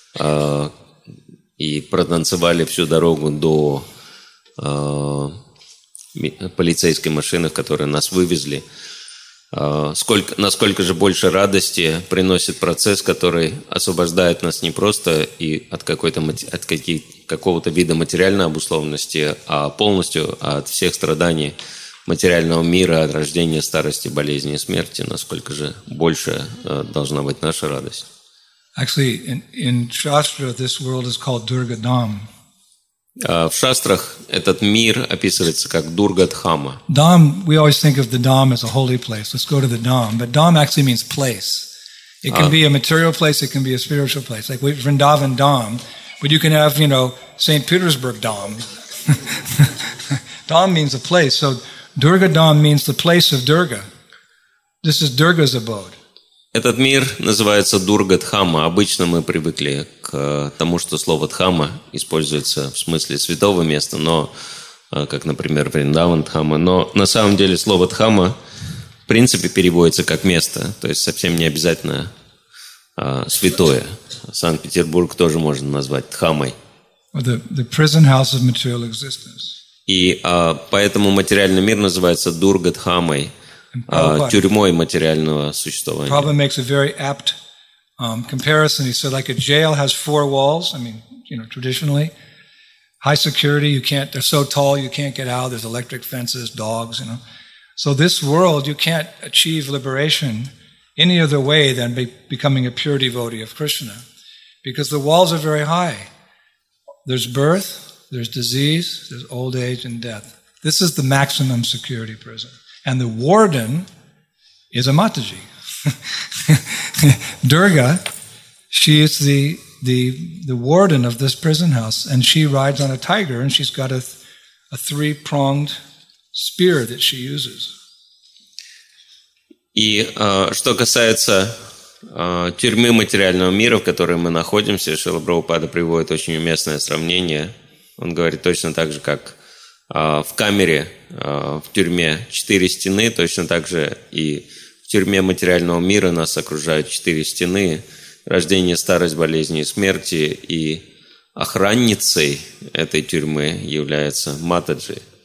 [SPEAKER 2] и протанцевали всю дорогу до э, полицейской машины, в которой нас вывезли. Э, сколько, насколько же больше радости приносит процесс, который освобождает нас не просто и от, какой-то, от каких, какого-то вида материальной обусловленности, а полностью от всех страданий материального мира, от рождения, старости, болезни и смерти, насколько же больше э, должна быть наша радость.
[SPEAKER 1] Actually, in, in Shastra, this world is called Durga Dham.
[SPEAKER 2] В шастрах этот мир описывается как Дурга-дхама.
[SPEAKER 1] Dham, we always think of the Dham as a holy place. Let's go to the Dham. But Dham actually means place. It can ah. be a material place, it can be a spiritual place. Like Vrindavan Dham, but you can have, you know, Saint Petersburg Dham. Dham means a place. So Durga Dham means the place of Durga. This is Durga's abode.
[SPEAKER 2] Этот мир называется Дурга-дхама. Обычно мы привыкли к тому, что слово «дхама» используется в смысле святого места, но, как, например, Вриндаван-дхама. Но на самом деле слово «дхама» в принципе переводится как «место», то есть совсем не обязательно а, святое. Санкт-Петербург тоже можно назвать дхамой.
[SPEAKER 1] The, the prison house of material existence.
[SPEAKER 2] И а, поэтому материальный мир называется Дурга-дхамой. Uh, тюрьмой материального существования.
[SPEAKER 1] Prabhupada makes a very apt um, comparison. He said, like a jail has four walls. I mean, you know, traditionally, high security. You can't. They're so tall you can't get out. There's electric fences, dogs. You know, so this world you can't achieve liberation any other way than be, becoming a pure devotee of Krishna, because the walls are very high. There's birth, there's disease, there's old age and death. This is the maximum security prison. And the warden is a Mataji. Durga, she is the, the, the warden of this prison house, and she rides on a tiger, and she's got a, a three-pronged spear that she uses.
[SPEAKER 2] И э, что касается э, тюрьмы материального мира, в которой мы находимся, Шрила Прабхупада приводит очень уместное сравнение. Он говорит точно так же, как в камере, в тюрьме четыре стены, точно так же и в тюрьме материального мира нас окружают четыре стены: рождение, старость, болезни и смерти. И охранницей этой тюрьмы является Матаджи.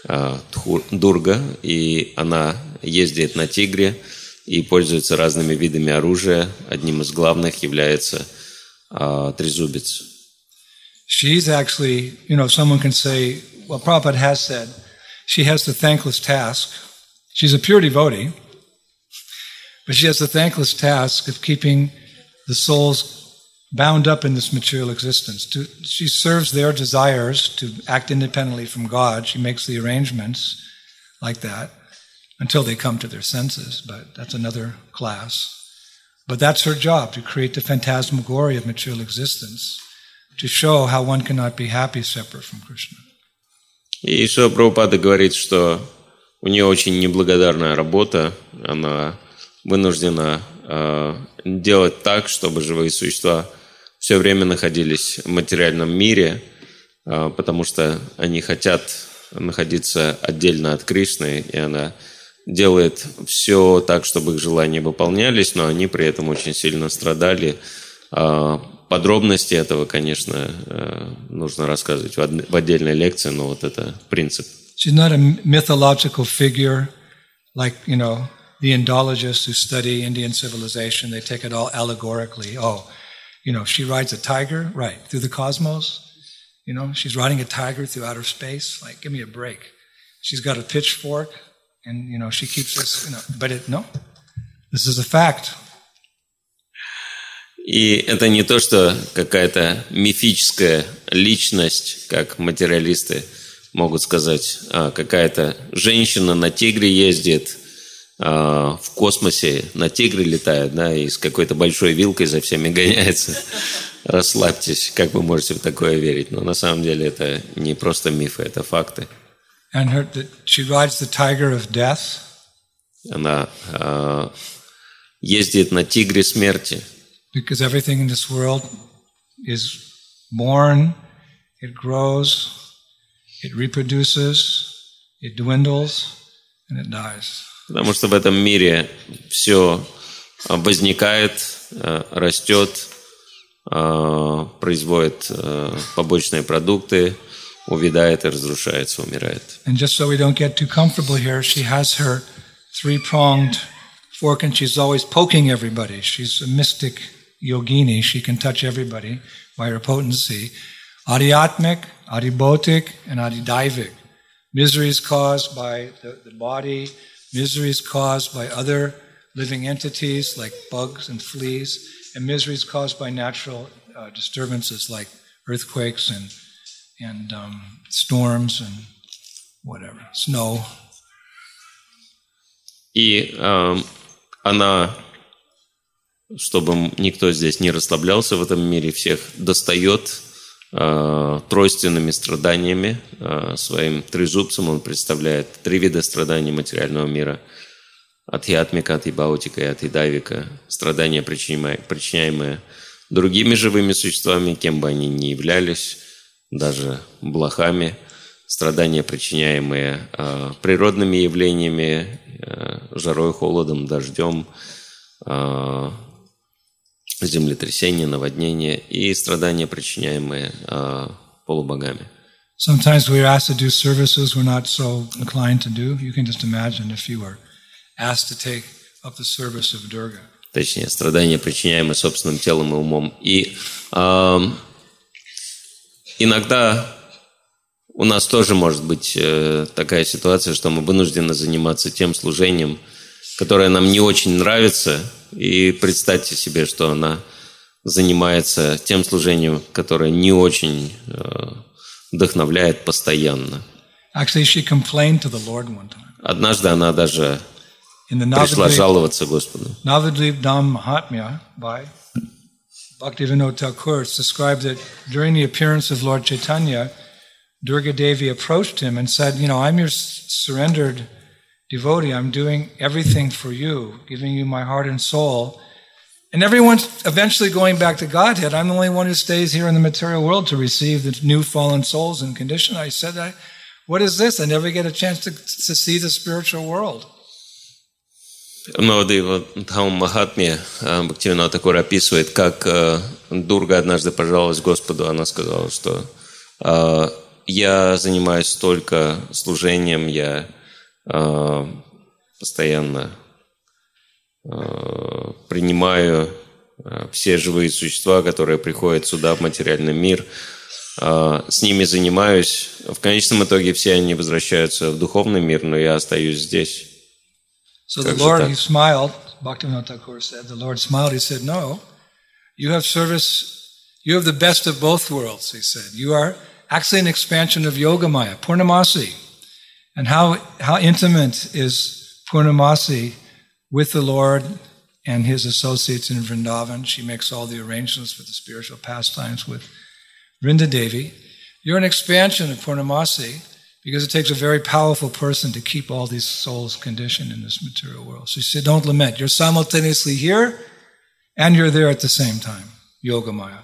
[SPEAKER 2] Дурга, и она ездит на тигре и пользуется разными видами оружия. Одним из главных является трезубец.
[SPEAKER 1] She's actually, you know, someone can say, well, Prabhupada has said, she has the thankless task. She's a pure devotee, but she has the thankless task of keeping the souls bound up in this material existence. To, she serves their desires to act independently from God. She makes the arrangements like that until they come to their senses, but that's another class. But that's her job, to create the phantasmagoria of material existence, to show how one cannot be happy separate from Krishna.
[SPEAKER 2] И Шрила Прабхупада говорит, что у нее очень неблагодарная работа. Она вынуждена э, делать так, чтобы живые существа все время находились в материальном мире, э, потому что они хотят находиться отдельно от Кришны, и она делает все так, чтобы их желания выполнялись, но они при этом очень сильно страдали. Э, подробности этого, конечно, э, нужно рассказывать в, од- в отдельной лекции, но вот это принцип.
[SPEAKER 1] She's not a mythological figure like, you know, the Indologists who study Indian civilization. They take it all allegorically. Oh, you know, she rides a tiger, right, through the cosmos. You know, she's riding a tiger through outer space. Like, give me a break. She's got a pitchfork, and, you know, she keeps this, you know, but it, no, this is a fact.
[SPEAKER 2] И это не то, что какая-то мифическая личность, как материалисты могут сказать, а, какая-то женщина на тигре ездит, а, в космосе на тигре летает, да, и с какой-то большой вилкой за всеми гоняется. Расслабьтесь, как вы можете в такое верить? Но на самом деле это не просто мифы, это факты.
[SPEAKER 1] And her, the, she rides the tiger of death.
[SPEAKER 2] Она а, ездит на тигре смерти.
[SPEAKER 1] Because everything in this world is born, it grows, it reproduces, it dwindles, and it dies.
[SPEAKER 2] Потому что в этом мире все возникает, растет, производит побочные продукты, увядает и разрушается, умирает.
[SPEAKER 1] And just so we don't get too comfortable here, she has her three-pronged fork and she's always poking everybody. She's a mystic yogini. She can touch everybody by her potency. Adhyatmic, adhibhotic, and adhidaivik. Misery is caused by the, the body. Misery is caused by other living entities like bugs and fleas. And misery is caused by natural uh, disturbances like earthquakes and, and um, storms and whatever, snow.
[SPEAKER 2] И э, она, чтобы никто здесь не расслаблялся в этом мире, всех достает э, тройственными страданиями. Э, своим трезубцем он представляет три вида страданий материального мира. Адхьятмика, адхибаутика и адхидайвика. Страдания, причиняемые, причиняемые другими живыми существами, кем бы они ни являлись, даже блохами. Страдания, причиняемые э, природными явлениями, э, жарой, холодом, дождем, э, землетрясение, наводнение, и страдания, причиняемые э, полубогами.
[SPEAKER 1] Sometimes we're asked to do services we're not so inclined to do. You can just imagine if you were asked to take up the service of Durga.
[SPEAKER 2] Точнее, страдания, причиняемые собственным телом и умом. И э, иногда у нас тоже может быть э, такая ситуация, что мы вынуждены заниматься тем служением, которое нам не очень нравится, и представьте себе, что она занимается тем служением, которое не очень э, вдохновляет постоянно.
[SPEAKER 1] Actually, she complained to the Lord one time.
[SPEAKER 2] Однажды она даже
[SPEAKER 1] In the
[SPEAKER 2] пришла жаловаться Господу.
[SPEAKER 1] Navadvip Dham Mahatmya by Bhaktivinoda Thakur, it's described that during the appearance of Lord Chaitanya, Durga Devi approached him and said, you know, I'm your surrendered devotee. I'm doing everything for you, giving you my heart and soul. And everyone's eventually going back to Godhead. I'm the only one who stays here in the material world to receive the new fallen souls and condition. I said, I, what is this? I never get a chance to, to see the spiritual world.
[SPEAKER 2] Навадвипа Дхам Махатме Бхактивинода Тхакур описывает, как Дурга однажды пожаловалась Господу. Она сказала, что я занимаюсь только служением, я э, постоянно э, принимаю э, все живые существа, которые приходят сюда, в материальный мир, э, с ними занимаюсь. В конечном итоге все они возвращаются в духовный мир, но я остаюсь здесь.
[SPEAKER 1] So the Lord, he smiled, Bhaktivinoda Thakur said, the Lord smiled, he said, no, you have service, you have the best of both worlds, he said. You are actually an expansion of Yogamaya, Purnamasi. And how, how intimate is Purnamasi with the Lord and his associates in Vrindavan. She makes all the arrangements for the spiritual pastimes with Vrinda Devi. You're an expansion of Purnamasi because it takes a very powerful person to keep all these souls conditioned in this material world. So she said, don't lament. You're simultaneously here and you're there at the same time. Yogamaya.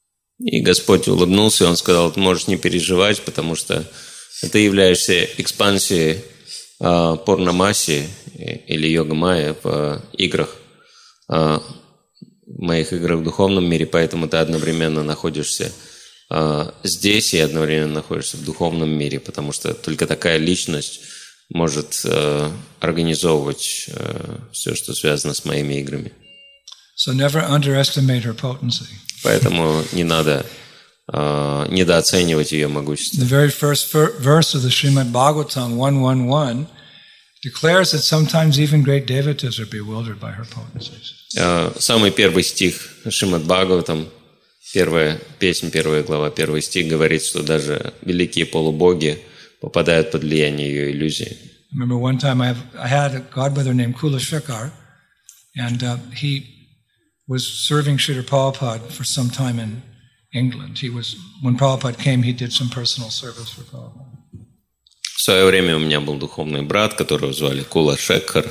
[SPEAKER 2] И Господь улыбнулся, и Он сказал, ты можешь не переживать, потому что ты являешься экспансией э, Пурнамаси или Йога-майя в играх, э, в моих играх в духовном мире, поэтому ты одновременно находишься э, здесь и одновременно находишься в духовном мире, потому что только такая личность может э, организовывать э, все, что связано с моими играми.
[SPEAKER 1] So never underestimate her potency.
[SPEAKER 2] Поэтому не надо uh, недооценивать ее могущество.
[SPEAKER 1] The very first verse of the Srimad Bhagavatam one eleven declares that sometimes even great devatas are bewildered by her potencies.
[SPEAKER 2] Uh, самый первый стих Шримад Бхагаватам, первая песня, первая глава, первый стих говорит, что даже великие полубоги попадают под влияние ее иллюзии.
[SPEAKER 1] I remember one time I, have, I had a godbrother named Kula Shekar, and uh, he was serving Srila Prabhupada for some time in England. He was, when Prabhupada came, he did some personal service for Prabhupada.
[SPEAKER 2] В свое время у меня был духовный брат, которого звали Кула Шекхар,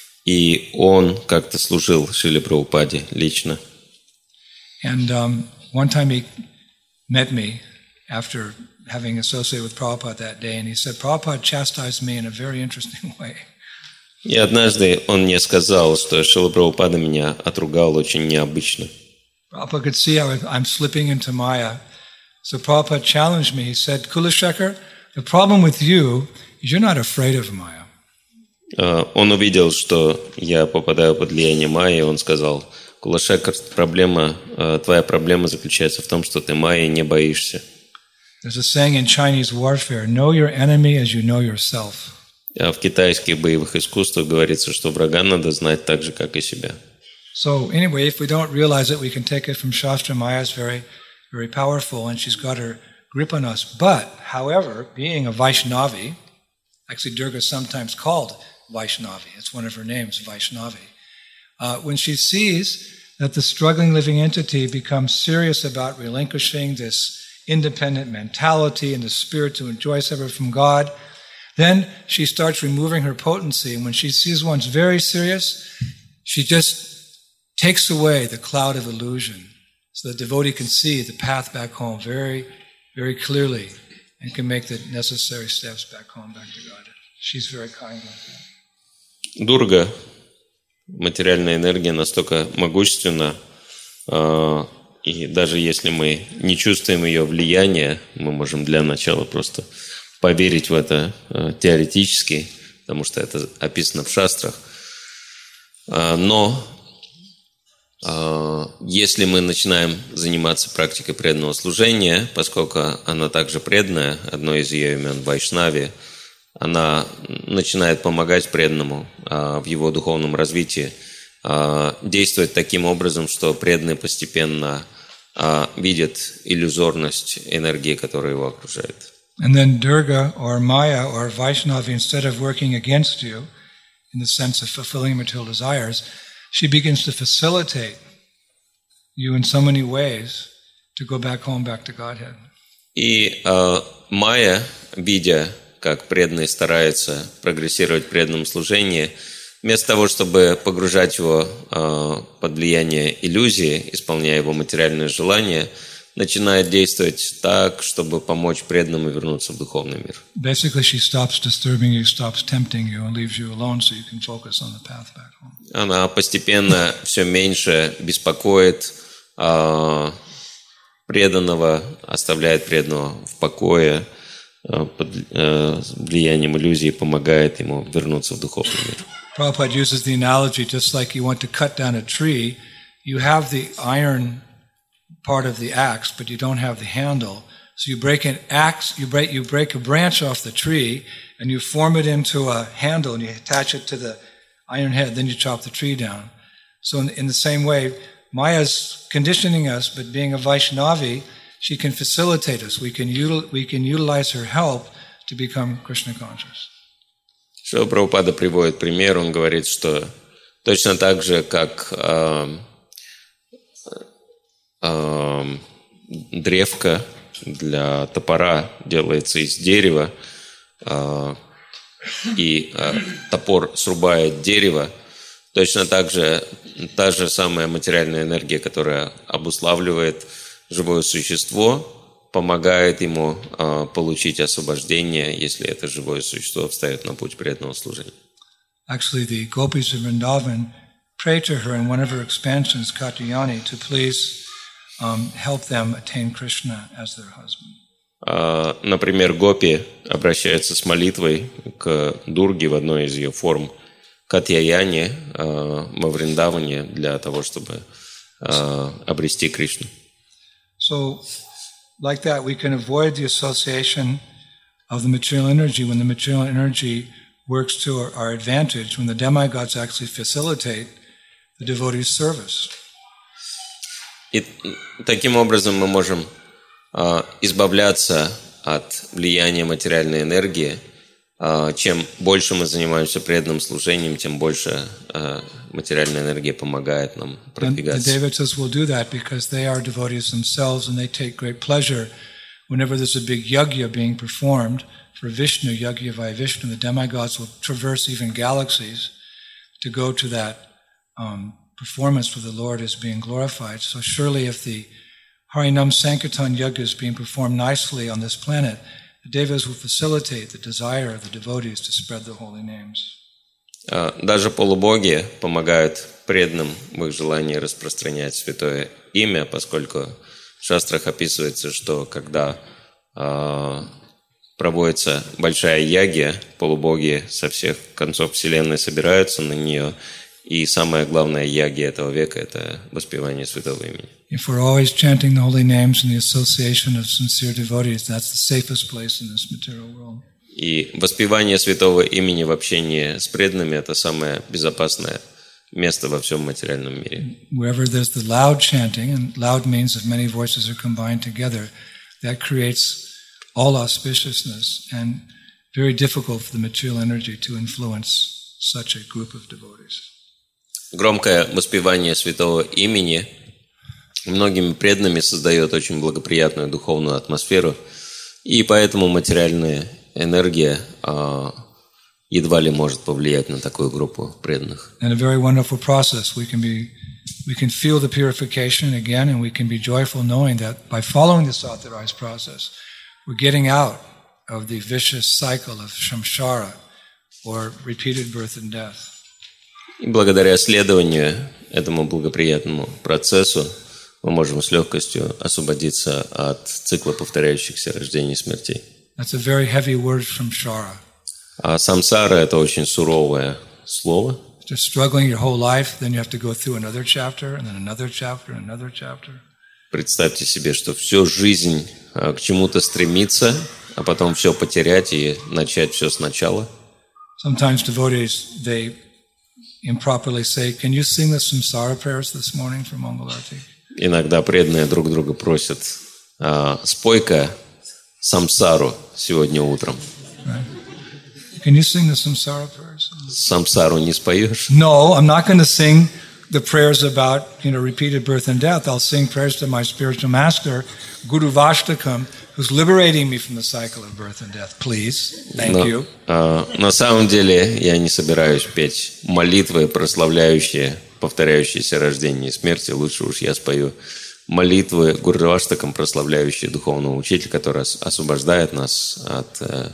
[SPEAKER 2] и он как-то служил Шриле Прабхупаде лично.
[SPEAKER 1] And um, one time he met me after having associated with Prabhupada that day, and he said, Prabhupada chastised me in a very interesting way.
[SPEAKER 2] И однажды он мне сказал, что Шрила Прабхупада меня отругал очень необычно.
[SPEAKER 1] Prabhupada could see how I'm slipping into Maya. So Prabhupada challenged me. He said, Kulashekar, the problem with you is you're not afraid of Maya.
[SPEAKER 2] Он увидел, что я попадаю под влияние Майи, и он сказал, Кулашекар, проблема, твоя проблема заключается в том, что ты Майи не боишься.
[SPEAKER 1] There's a saying in Chinese warfare, know your enemy as you know yourself.
[SPEAKER 2] В китайских боевых искусствах говорится, что врага надо знать так же, как и себя.
[SPEAKER 1] So anyway, if we don't realize it, we can take it from Shastra. Maya is very, very powerful, and she's got her grip on us. But, however, being a Vaishnavi, actually Durga is sometimes called Vaishnavi. It's one of her names, Vaishnavi. Uh, when she sees that the struggling living entity becomes serious about relinquishing this independent mentality and the spirit to enjoy separate from God, then she starts removing her potency. And when she sees one's very serious, she just takes away the cloud of illusion so the devotee can see the path back home very, very clearly and can make the necessary steps back home, back to God. She's very kind like that.
[SPEAKER 2] Дурга, материальная энергия, настолько могущественна, и даже если мы не чувствуем ее влияния, мы можем для начала просто поверить в это э, теоретически, потому что это описано в шастрах. А, но э, если мы начинаем заниматься практикой преданного служения, поскольку она также преданная, одно из ее имен Вайшнави, она начинает помогать преданному э, в его духовном развитии, э, действовать таким образом, что преданный постепенно э, видит иллюзорность энергии, которая его окружает.
[SPEAKER 1] And then Durga or Maya or Vaishnavi, instead of working against you in the sense of fulfilling material desires, she begins to facilitate you in so many ways to go back home, back to Godhead.
[SPEAKER 2] И э, Майя, видя, как преданный старается прогрессировать в преданном служении, вместо того, чтобы погружать его э, под влияние иллюзии, исполняя его материальные желания, начинает действовать так, чтобы помочь преданному вернуться в духовный мир.
[SPEAKER 1] Basically, she stops disturbing you, stops tempting you, and leaves you alone, so you can focus on the path back home.
[SPEAKER 2] Она постепенно все меньше беспокоит э, преданного, оставляет преданного в покое, под влиянием иллюзии помогает ему вернуться в духовный мир.
[SPEAKER 1] Prabhupada uses the analogy just like you want to cut down a tree, you have the iron part of the axe, but you don't have the handle. So you break an axe, you break you break a branch off the tree, and you form it into a handle, and you attach it to the iron head. Then you chop the tree down. So in, in the same way, Maya's conditioning us, but being a Vaishnavi, she can facilitate us. We can util, we can utilize her help to become Krishna conscious.
[SPEAKER 2] Шрила Прабхупада приводит пример, он говорит, что точно так же, как э, э, древко для топора делается из дерева, э, и э, топор срубает дерево, точно так же та же самая материальная энергия, которая обуславливает живое существо, помогает ему э, получить освобождение, если это живое существо встает на путь преданного служения.
[SPEAKER 1] Actually, the gopis of Vrindavan pray to her in one of her expansions, Katyayani, to please um, help them attain Krishna as their husband.
[SPEAKER 2] Uh, например, гопи обращаются с молитвой к Дурге в одной из ее форм, Катьяяне, uh, во Вриндаване, для того, чтобы uh, обрести Кришну.
[SPEAKER 1] So, like that, we can avoid the association of the material energy when the material energy works to our, our advantage, when the demigods actually facilitate the devotee's service.
[SPEAKER 2] И таким образом мы можем uh, избавляться от влияния материальной энергии. Uh, чем больше мы занимаемся преданным служением, тем больше uh, материальная энергия помогает нам продвигаться.
[SPEAKER 1] And the devatas will do that because they are devotees themselves and they take great pleasure whenever there's a big yajna being performed for Vishnu, yajna by Vishnu. The demigods will traverse even galaxies to go to that um, performance where the Lord is being glorified. So surely if the Harinam Sankirtan yajna is being performed nicely on this planet, the devas will facilitate the desire of the devotees to spread the holy names.
[SPEAKER 2] Даже полубоги помогают преданным в их желании распространять святое имя, поскольку в шастрах описывается, что когда э, проводится большая ягья, полубоги со всех концов вселенной собираются на нее, и самая главная ягья этого века – это воспевание святого имени.
[SPEAKER 1] If we're always chanting the holy names in the association of sincere devotees, that's the safest place in this material world.
[SPEAKER 2] И воспевание святого имени в общении с преданными – это самое безопасное место во всем материальном мире.
[SPEAKER 1] Wherever there's the loud chanting, and loud means if many voices are combined together, that creates all auspiciousness and very difficult for the material energy to influence such a group of devotees.
[SPEAKER 2] Громкое воспевание святого имени многими преданными создает очень благоприятную духовную атмосферу, и поэтому материальная энергия а, едва ли может повлиять на такую группу преданных.
[SPEAKER 1] And a very wonderful process. We can be, we can feel the purification again, and we can be joyful knowing that by following this authorized process, we're getting out of the vicious cycle of samsara, or repeated birth and death.
[SPEAKER 2] И благодаря следованию этому благоприятному процессу мы можем с легкостью освободиться от цикла повторяющихся рождений и смертей.
[SPEAKER 1] That's a very heavy word, samsara.
[SPEAKER 2] А самсара – это очень суровое слово.
[SPEAKER 1] Just struggling your whole life, then you have to go through another chapter, and then another chapter, and another chapter.
[SPEAKER 2] Представьте себе, что всю жизнь к чему-то стремиться, а потом все потерять и начать все сначала.
[SPEAKER 1] Sometimes devotees, they improperly say, "Can you sing the samsara prayers this morning for Mangalarti?"
[SPEAKER 2] Иногда преданные друг друга просят: а, спой-ка самсару сегодня утром.
[SPEAKER 1] Right. Can you sing the samsara prayers?
[SPEAKER 2] Самсару не споешь?
[SPEAKER 1] No, I'm not going to sing the prayers about, you know, repeated birth and death. I'll sing prayers to my spiritual master, Guru Vashtakam, who's liberating me from the cycle of birth and death. Please, thank
[SPEAKER 2] Но,
[SPEAKER 1] you.
[SPEAKER 2] А, на самом деле я не собираюсь петь молитвы, прославляющие повторяющиеся рождения и смерти. Лучше уж я спою молитвы Гуру Ваштакам, прославляющие духовного учителя, который освобождает нас от э,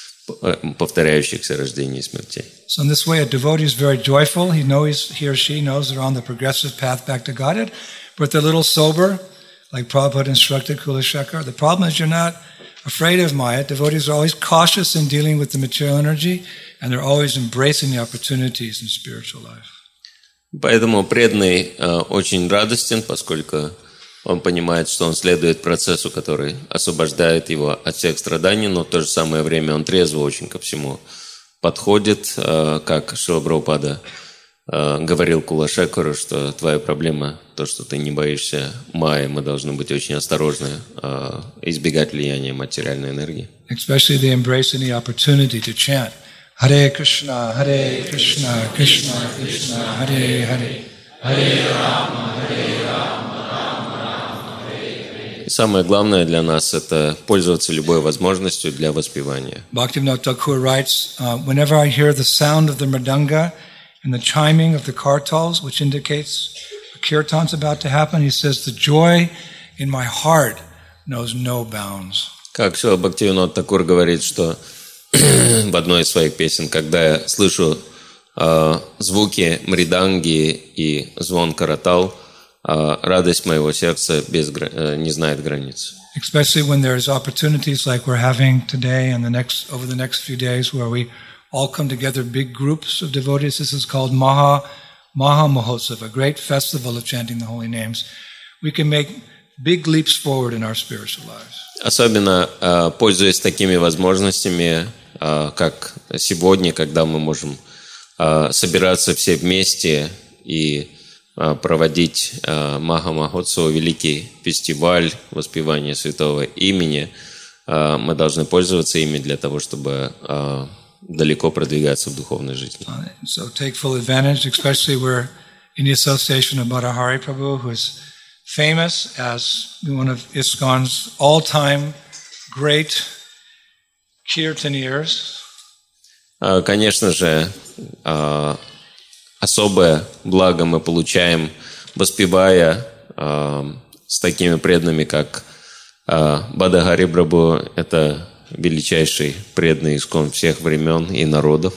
[SPEAKER 2] повторяющихся рождений и смертей.
[SPEAKER 1] So in this way, a devotee is very joyful. He knows, he or she knows they're on the progressive path back to Godhead, but they're a little sober, like Prabhupada instructed Kulashekar. The problem is you're not afraid of Maya. Devotees are always cautious in dealing with the material energy, and they're always embracing the opportunities in spiritual life.
[SPEAKER 2] Поэтому преданный э, очень радостен, поскольку он понимает, что он следует процессу, который освобождает его от всех страданий, но в то же самое время он трезво очень ко всему подходит, э, как Шрила Прабхупада э, говорил Кулашекару, что твоя проблема то, что ты не боишься майи, мы должны быть очень осторожны, э, избегать влияния материальной энергии.
[SPEAKER 1] Especially they embrace any opportunity to chant Hare Krishna, Hare Krishna, Krishna Krishna, Hare Hare, Hare Rama, Hare Rama, Rama Rama, Hare Hare.
[SPEAKER 2] И самое главное для нас – это пользоваться любой возможностью для воспевания.
[SPEAKER 1] Bhaktivinoda Thakur writes, uh, whenever I hear the sound of the mridanga and the chiming of the kartals, which indicates a kirtan's about to happen, he says, the joy in my heart knows no bounds.
[SPEAKER 2] Как Шрила Бхактивинода Тхакур говорит, что в одной из своих песен, когда я слышу э, звуки мриданги и звон каратал, э, радость моего сердца без, э, не знает границ.
[SPEAKER 1] Especially when there's opportunities like we're having today and the next over the next few days where we all come together, big groups of devotees. This is called Maha Maha Mahotsav, a great festival of chanting the holy names. We can make big leaps forward in our spiritual lives.
[SPEAKER 2] Особенно э, пользуясь такими возможностями, э, как сегодня, когда мы можем э, собираться все вместе и э, проводить э, Маха Махотсава, великий фестиваль воспевания святого имени, э, мы должны пользоваться ими для того, чтобы э, далеко продвигаться в духовной жизни.
[SPEAKER 1] So take full advantage, especially we're in the association of Bhattahari Prabhu, who is famous as one of ISKCON's all-time great kirtaniers.
[SPEAKER 2] Конечно же, особое благо мы получаем, воспевая с такими преданными, как Бхаттахари Прабху. Это величайший преданный ISKCON всех времен и народов.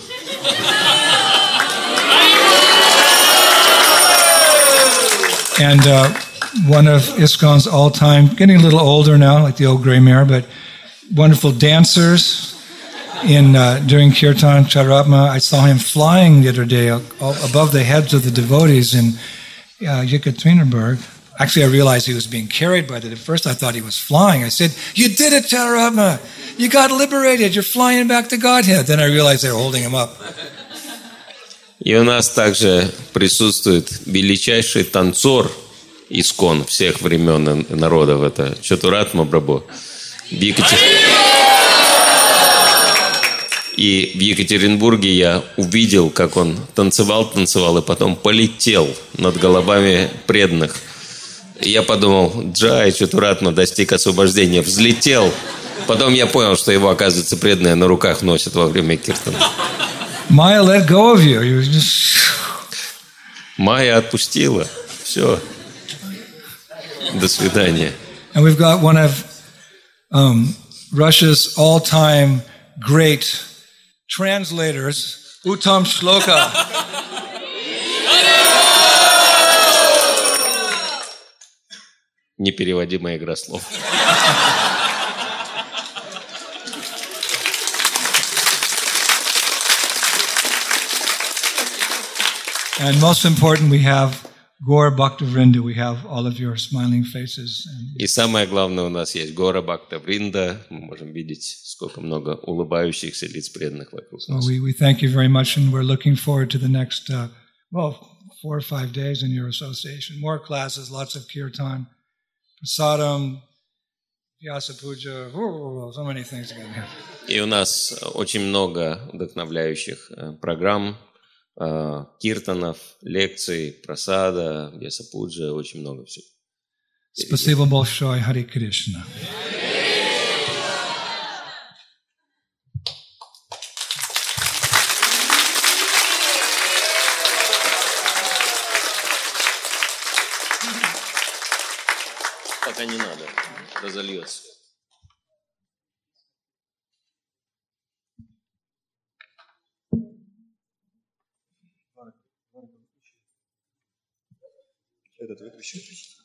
[SPEAKER 1] And uh, one of ISKCON's all-time, getting a little older now, like the old gray mare, but wonderful dancers in uh, during Kirtan Charatma. I saw him flying the other day above the heads of the devotees in uh, Yekaterinburg. Actually, I realized he was being carried by the... At first, I thought he was flying. I said, you did it, Charatma! You got liberated! You're flying back to Godhead! Then I realized they were holding him up.
[SPEAKER 2] И у нас также присутствует величайший танцор ISKCON всех времен и народов. Это Чатуратма Прабху. Екатер... И в Екатеринбурге я увидел, как он танцевал, танцевал, и потом полетел над головами преданных. И я подумал, Джай Чатуратма достиг освобождения, взлетел. Потом я понял, что его, оказывается, преданные на руках носят во время киртана.
[SPEAKER 1] Maya let go of you. You just...
[SPEAKER 2] Майя отпустила. Все. До свидания.
[SPEAKER 1] And we've got one of um, Russia's all-time great translators, Uttam Shloka.
[SPEAKER 2] Непереводимая игра слов.
[SPEAKER 1] And most important, we have Gaur Bhaktavrinda. We have all of your smiling faces.
[SPEAKER 2] И самое главное, у нас есть Гора Бхактавринда. Мы можем видеть, сколько много улыбающихся лиц преданных вокруг нас.
[SPEAKER 1] So we, we thank you very much, and we're looking forward to the next, uh, well, four or five days in your association. More classes, lots of kirtan, prasadam, vyasa puja, so many things again.
[SPEAKER 2] И у нас очень много вдохновляющих программ, киртанов, лекций, прасада, вьясапуджа, очень много всего.
[SPEAKER 1] Спасибо большое, Харе Кришна.
[SPEAKER 2] Пока не надо, разольется. Этот выключи.